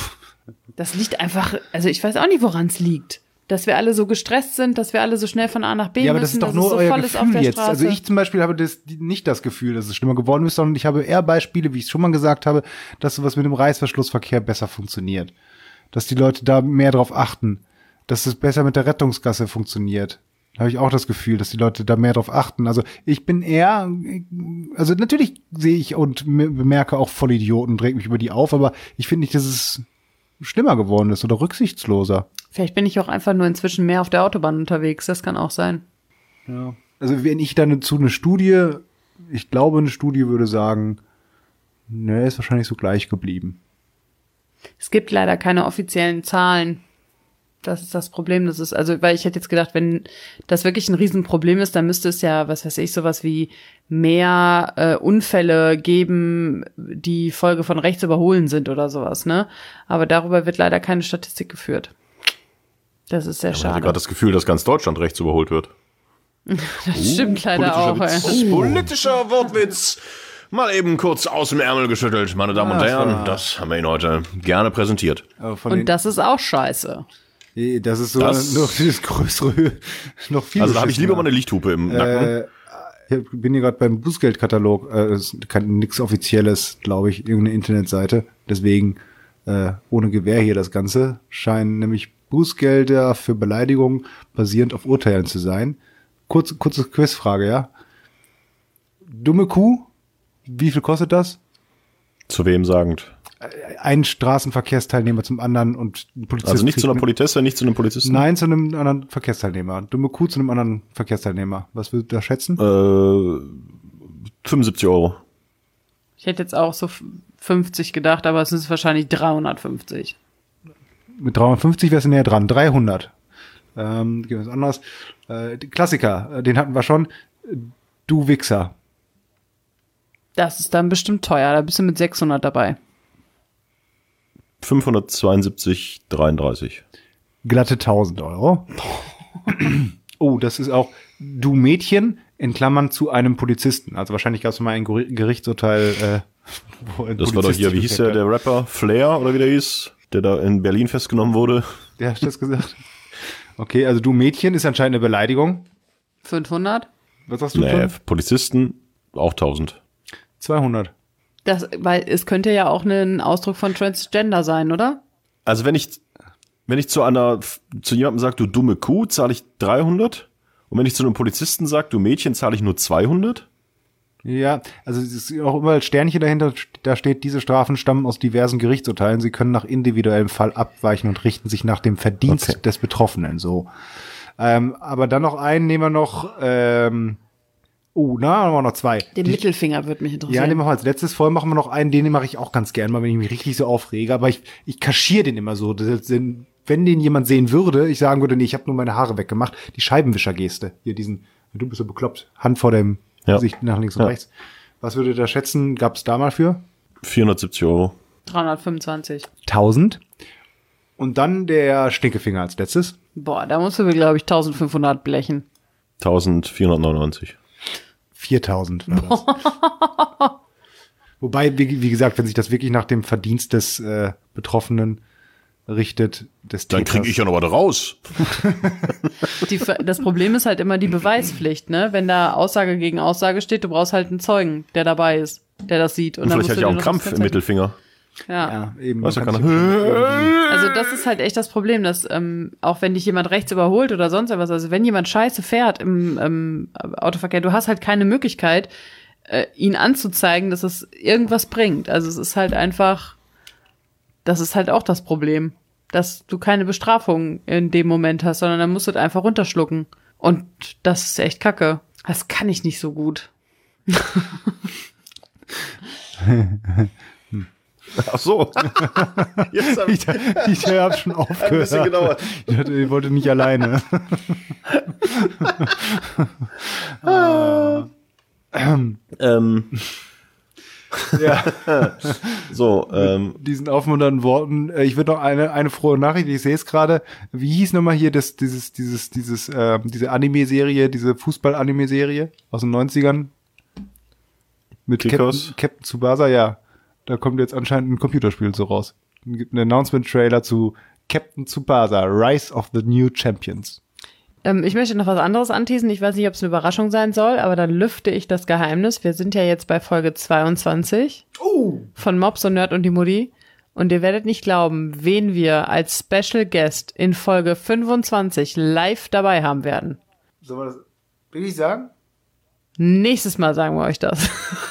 Speaker 3: das liegt einfach, also ich weiß auch nicht, woran es liegt. Dass wir alle so gestresst sind, dass wir alle so schnell von A nach B
Speaker 4: Ja, aber
Speaker 3: müssen,
Speaker 4: das ist doch
Speaker 3: dass
Speaker 4: nur
Speaker 3: es so
Speaker 4: euer
Speaker 3: voll ist auf
Speaker 4: Gefühl
Speaker 3: der
Speaker 4: jetzt.
Speaker 3: Straße.
Speaker 4: Also ich zum Beispiel habe das, nicht das Gefühl, dass es schlimmer geworden ist, sondern ich habe eher Beispiele, wie ich es schon mal gesagt habe, dass sowas mit dem Reißverschlussverkehr besser funktioniert. Dass die Leute da mehr drauf achten. Dass es besser mit der Rettungsgasse funktioniert. Da habe ich auch das Gefühl, dass die Leute da mehr drauf achten. Also ich bin eher, also natürlich sehe ich und m- bemerke auch Vollidioten und reg mich über die auf, aber ich finde nicht, dass es schlimmer geworden ist oder rücksichtsloser.
Speaker 3: Vielleicht bin ich auch einfach nur inzwischen mehr auf der Autobahn unterwegs, das kann auch sein.
Speaker 4: Ja. Also wenn ich dann zu eine Studie, ich glaube, eine Studie würde sagen, ne, ist wahrscheinlich so gleich geblieben.
Speaker 3: Es gibt leider keine offiziellen Zahlen. Das ist das Problem. Das ist, also, weil ich hätte jetzt gedacht, wenn das wirklich ein Riesenproblem ist, dann müsste es ja, was weiß ich, sowas wie mehr äh, Unfälle geben, die Folge von rechts überholen sind oder sowas, ne? Aber darüber wird leider keine Statistik geführt. Das ist sehr
Speaker 2: Ich hatte
Speaker 3: schade.
Speaker 2: gerade das Gefühl, dass ganz Deutschland rechts überholt wird.
Speaker 3: Das stimmt leider auch, ey.
Speaker 2: Witz. Politischer Wortwitz. Mal eben kurz aus dem Ärmel geschüttelt, meine Damen und
Speaker 4: Ja, das
Speaker 2: Herren.
Speaker 4: war-
Speaker 2: Das haben wir Ihnen heute gerne präsentiert.
Speaker 4: Aber von
Speaker 3: Und das ist auch scheiße.
Speaker 4: den, das ist so
Speaker 2: Das-
Speaker 4: noch das größere, noch viel
Speaker 2: Also da habe ich lieber mal
Speaker 4: beschissener.
Speaker 2: eine Lichthupe im Nacken.
Speaker 4: Äh, ich bin hier gerade beim Bußgeldkatalog, äh, ist kein nix Offizielles, glaube ich, irgendeine Internetseite. Deswegen äh, ohne Gewähr hier das Ganze. Scheinen nämlich Bußgelder für Beleidigung basierend auf Urteilen zu sein. Kurz, kurze Quizfrage, ja. Dumme Kuh, wie viel kostet das?
Speaker 2: Zu wem sagend?
Speaker 4: Ein Straßenverkehrsteilnehmer zum anderen und ein Polizist.
Speaker 2: Also nicht
Speaker 4: kriegt
Speaker 2: zu einer
Speaker 4: mit-
Speaker 2: Politesse, nicht zu einem Polizisten?
Speaker 4: Nein, zu einem anderen Verkehrsteilnehmer. Dumme Kuh zu einem anderen Verkehrsteilnehmer. Was würdet ihr da schätzen?
Speaker 2: Äh, fünfundsiebzig Euro.
Speaker 3: Ich hätte jetzt auch so fünfzig gedacht, aber es ist wahrscheinlich dreihundertfünfzig.
Speaker 4: Mit dreihundertfünfzig wärst du näher dran. dreihundert. Ähm, gibt was anderes. Äh, die Klassiker, äh, den hatten wir schon. Du Wichser.
Speaker 3: Das ist dann bestimmt teuer, da bist du mit sechshundert dabei.
Speaker 2: fünfhundertzweiundsiebzig dreiunddreißig.
Speaker 4: Glatte tausend Euro. Oh, das ist auch du Mädchen in Klammern zu einem Polizisten. Also wahrscheinlich gab es mal ein Geri- Gerichtsurteil. Äh, wo ein
Speaker 2: Das war doch
Speaker 4: Polizist
Speaker 2: hier, wie
Speaker 4: sich
Speaker 2: hieß der,
Speaker 4: gefällt
Speaker 2: der Rapper? Flair oder wie der hieß? Der da in Berlin festgenommen wurde.
Speaker 4: hat. Der hat das gesagt. Okay, also du Mädchen ist anscheinend eine Beleidigung.
Speaker 3: fünfhundert?
Speaker 4: Was sagst du
Speaker 2: Nee,
Speaker 4: schon?
Speaker 2: Polizisten auch tausend.
Speaker 4: zweihundert.
Speaker 3: Das, weil es könnte ja auch ein Ausdruck von Transgender sein, oder?
Speaker 2: Also wenn ich, wenn ich zu einer, zu jemandem sage, du dumme Kuh, zahle ich dreihundert. Und wenn ich zu einem Polizisten sage, du Mädchen, zahle ich nur zweihundert.
Speaker 4: Ja, also es ist auch immer Sternchen dahinter, da steht, diese Strafen stammen aus diversen Gerichtsurteilen. Sie können nach individuellem Fall abweichen und richten sich nach dem Verdienst
Speaker 2: Okay.
Speaker 4: des Betroffenen. So. Ähm, aber dann noch einen nehmen wir noch, ähm, oh, na, haben wir noch zwei.
Speaker 3: Den
Speaker 4: Die-
Speaker 3: Mittelfinger würde mich
Speaker 4: Ja,
Speaker 3: interessieren.
Speaker 4: den machen wir als letztes. Vorher machen wir noch einen, den mache ich auch ganz gern mal, wenn ich mich richtig so aufrege. Aber ich, ich kaschiere den immer so. Das sind wenn den jemand sehen würde, ich sagen würde, nee, ich habe nur meine Haare weggemacht, die Scheibenwischergeste. Hier diesen, du bist so bekloppt, Hand vor dem
Speaker 2: Ja.
Speaker 4: Gesicht nach links und
Speaker 2: Ja.
Speaker 4: rechts. Was würdet ihr da schätzen, gab es da mal für?
Speaker 2: vierhundertsiebzig Euro.
Speaker 3: dreihundertfünfundzwanzig.
Speaker 4: tausend. Und dann der Stinkefinger als letztes.
Speaker 3: Boah, da musst du mir, glaube ich, eintausendfünfhundert blechen.
Speaker 2: eintausendvierhundertneunundneunzig.
Speaker 4: viertausend war das. Wobei, wie, wie gesagt, wenn sich das wirklich nach dem Verdienst des äh, Betroffenen richtet, des
Speaker 2: Dann
Speaker 4: Täters.
Speaker 2: kriege ich ja noch was raus.
Speaker 3: Die, das Problem ist halt immer die Beweispflicht, ne? Wenn da Aussage gegen Aussage steht, du brauchst halt einen Zeugen, der dabei ist, der das sieht. Und,
Speaker 2: Und
Speaker 3: dann
Speaker 2: vielleicht
Speaker 3: musst
Speaker 2: hat ja
Speaker 3: du
Speaker 2: auch
Speaker 3: dir
Speaker 2: einen
Speaker 3: noch
Speaker 2: Krampf
Speaker 3: das
Speaker 2: im Mittelfinger.
Speaker 3: Ja.
Speaker 4: Ja, eben.
Speaker 2: Weiß ja
Speaker 4: man kann
Speaker 2: keiner.
Speaker 4: sich irgendwie-
Speaker 3: Also das ist halt echt das Problem, dass ähm, auch wenn dich jemand rechts überholt oder sonst etwas, also wenn jemand scheiße fährt im ähm, Autoverkehr, du hast halt keine Möglichkeit, äh, ihn anzuzeigen, dass es irgendwas bringt. Also es ist halt einfach, das ist halt auch das Problem, dass du keine Bestrafung in dem Moment hast, sondern dann musst du es einfach runterschlucken. Und das ist echt kacke. Das kann ich nicht so gut.
Speaker 2: Ach so. Jetzt hab ich,
Speaker 4: Ich, ich habe schon aufgehört.
Speaker 2: ein bisschen gedauert.
Speaker 4: Ich, hatte, ich wollte nicht alleine.
Speaker 2: Ähm,
Speaker 4: Ja,
Speaker 2: so, ähm,
Speaker 4: diesen aufmunternden Worten. Äh, Ich würde noch eine eine frohe Nachricht. Ich sehe es gerade. Wie hieß nochmal hier das dieses dieses dieses äh, diese Anime-Serie, diese Fußball-Anime-Serie aus den neunzigern mit Captain,
Speaker 2: Kickers?
Speaker 4: Captain Tsubasa? Ja, da kommt jetzt anscheinend ein Computerspiel so raus. Es gibt einen Announcement-Trailer zu Captain Tsubasa, Rise of the New Champions.
Speaker 3: Ähm, ich möchte noch was anderes anteasen. Ich weiß nicht, ob es eine Überraschung sein soll, aber dann lüfte ich das Geheimnis. Wir sind ja jetzt bei Folge zweiundzwanzig von Mops und Nerd und die Mutti. Und ihr werdet nicht glauben, wen wir als Special Guest in Folge fünfundzwanzig live dabei haben werden.
Speaker 4: Soll man das wirklich sagen?
Speaker 3: Nächstes Mal sagen wir euch das.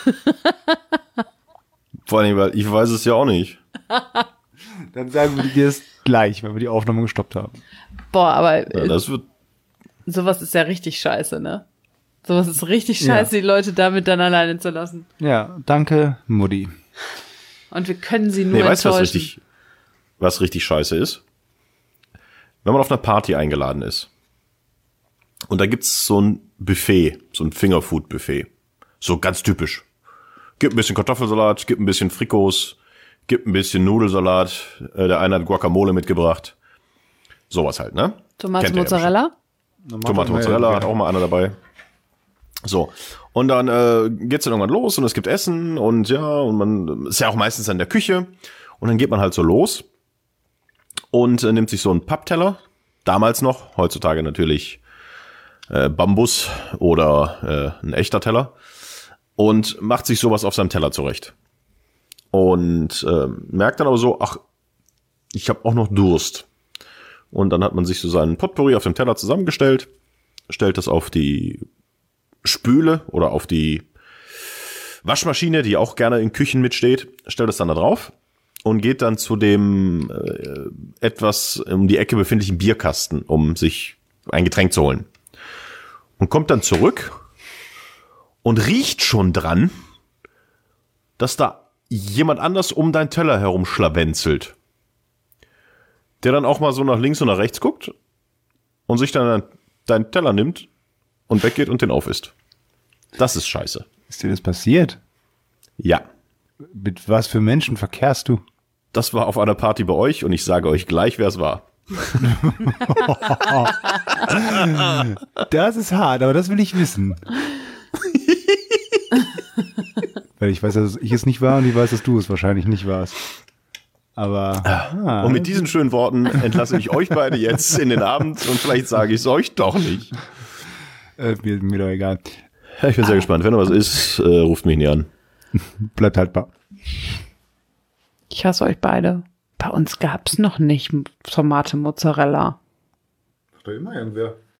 Speaker 2: vor allem, weil ich weiß es ja auch nicht.
Speaker 4: Dann sagen wir dir es gleich, wenn wir die Aufnahme gestoppt haben.
Speaker 3: Boah, aber
Speaker 2: Ja,
Speaker 3: äh,
Speaker 2: das wird,
Speaker 3: sowas ist ja richtig scheiße, ne? Sowas ist richtig scheiße,
Speaker 4: Ja.
Speaker 3: die Leute damit dann alleine zu lassen.
Speaker 4: Ja, danke, Mutti.
Speaker 3: Und wir können sie nur
Speaker 2: nee, weißt du, was
Speaker 3: enttäuschen.
Speaker 2: richtig, was richtig scheiße ist? Wenn man auf einer Party eingeladen ist und da gibt's so ein Buffet, so ein Fingerfood-Buffet. So ganz typisch. Gibt ein bisschen Kartoffelsalat, gibt ein bisschen Frikos, gibt ein bisschen Nudelsalat, äh, der eine hat Guacamole mitgebracht. Sowas halt, ne?
Speaker 3: Tomate
Speaker 2: Kennt ihr ja
Speaker 3: Mozzarella?
Speaker 2: Tomate Mozzarella hat auch mal einer dabei. So. Und dann äh, geht's dann irgendwann los und es gibt Essen und ja, und man ist ja auch meistens in der Küche. Und dann geht man halt so los und äh, nimmt sich so einen Pappteller. Damals noch, heutzutage natürlich äh, Bambus oder äh, ein echter Teller. Und macht sich sowas auf seinem Teller zurecht. Und äh, merkt dann aber so, ach, ich habe auch noch Durst. Und dann hat man sich so seinen Potpourri auf dem Teller zusammengestellt, stellt das auf die Spüle oder auf die Waschmaschine, die auch gerne in Küchen mitsteht, stellt es dann da drauf und geht dann zu dem äh, etwas um die Ecke befindlichen Bierkasten, um sich ein Getränk zu holen. Und kommt dann zurück und riecht schon dran, dass da jemand anders um deinen Teller herum schlawenzelt. Der dann auch mal so nach links und nach rechts guckt und sich dann deinen Teller nimmt und weggeht und den aufisst. Das ist scheiße.
Speaker 4: Ist dir das passiert?
Speaker 2: Ja,
Speaker 4: Mit was für Menschen verkehrst du?
Speaker 2: das war auf einer Party bei euch und ich sage euch gleich, wer es war.
Speaker 4: Das ist hart, aber das will ich wissen. Weil ich weiß, dass ich es nicht war und ich weiß, dass du es wahrscheinlich nicht warst. Aber ah,
Speaker 2: Und mit diesen schönen Worten entlasse ich euch beide jetzt in den Abend und vielleicht sage ich es euch doch nicht.
Speaker 4: äh, mir, mir doch egal.
Speaker 2: Ja, ich bin sehr gespannt. Wenn da was ist, äh, ruft mich nie an.
Speaker 4: Bleibt haltbar.
Speaker 3: Ich hasse euch beide. Bei uns gab's noch nicht Tomate Mozzarella.
Speaker 4: Doch immer irgendwer.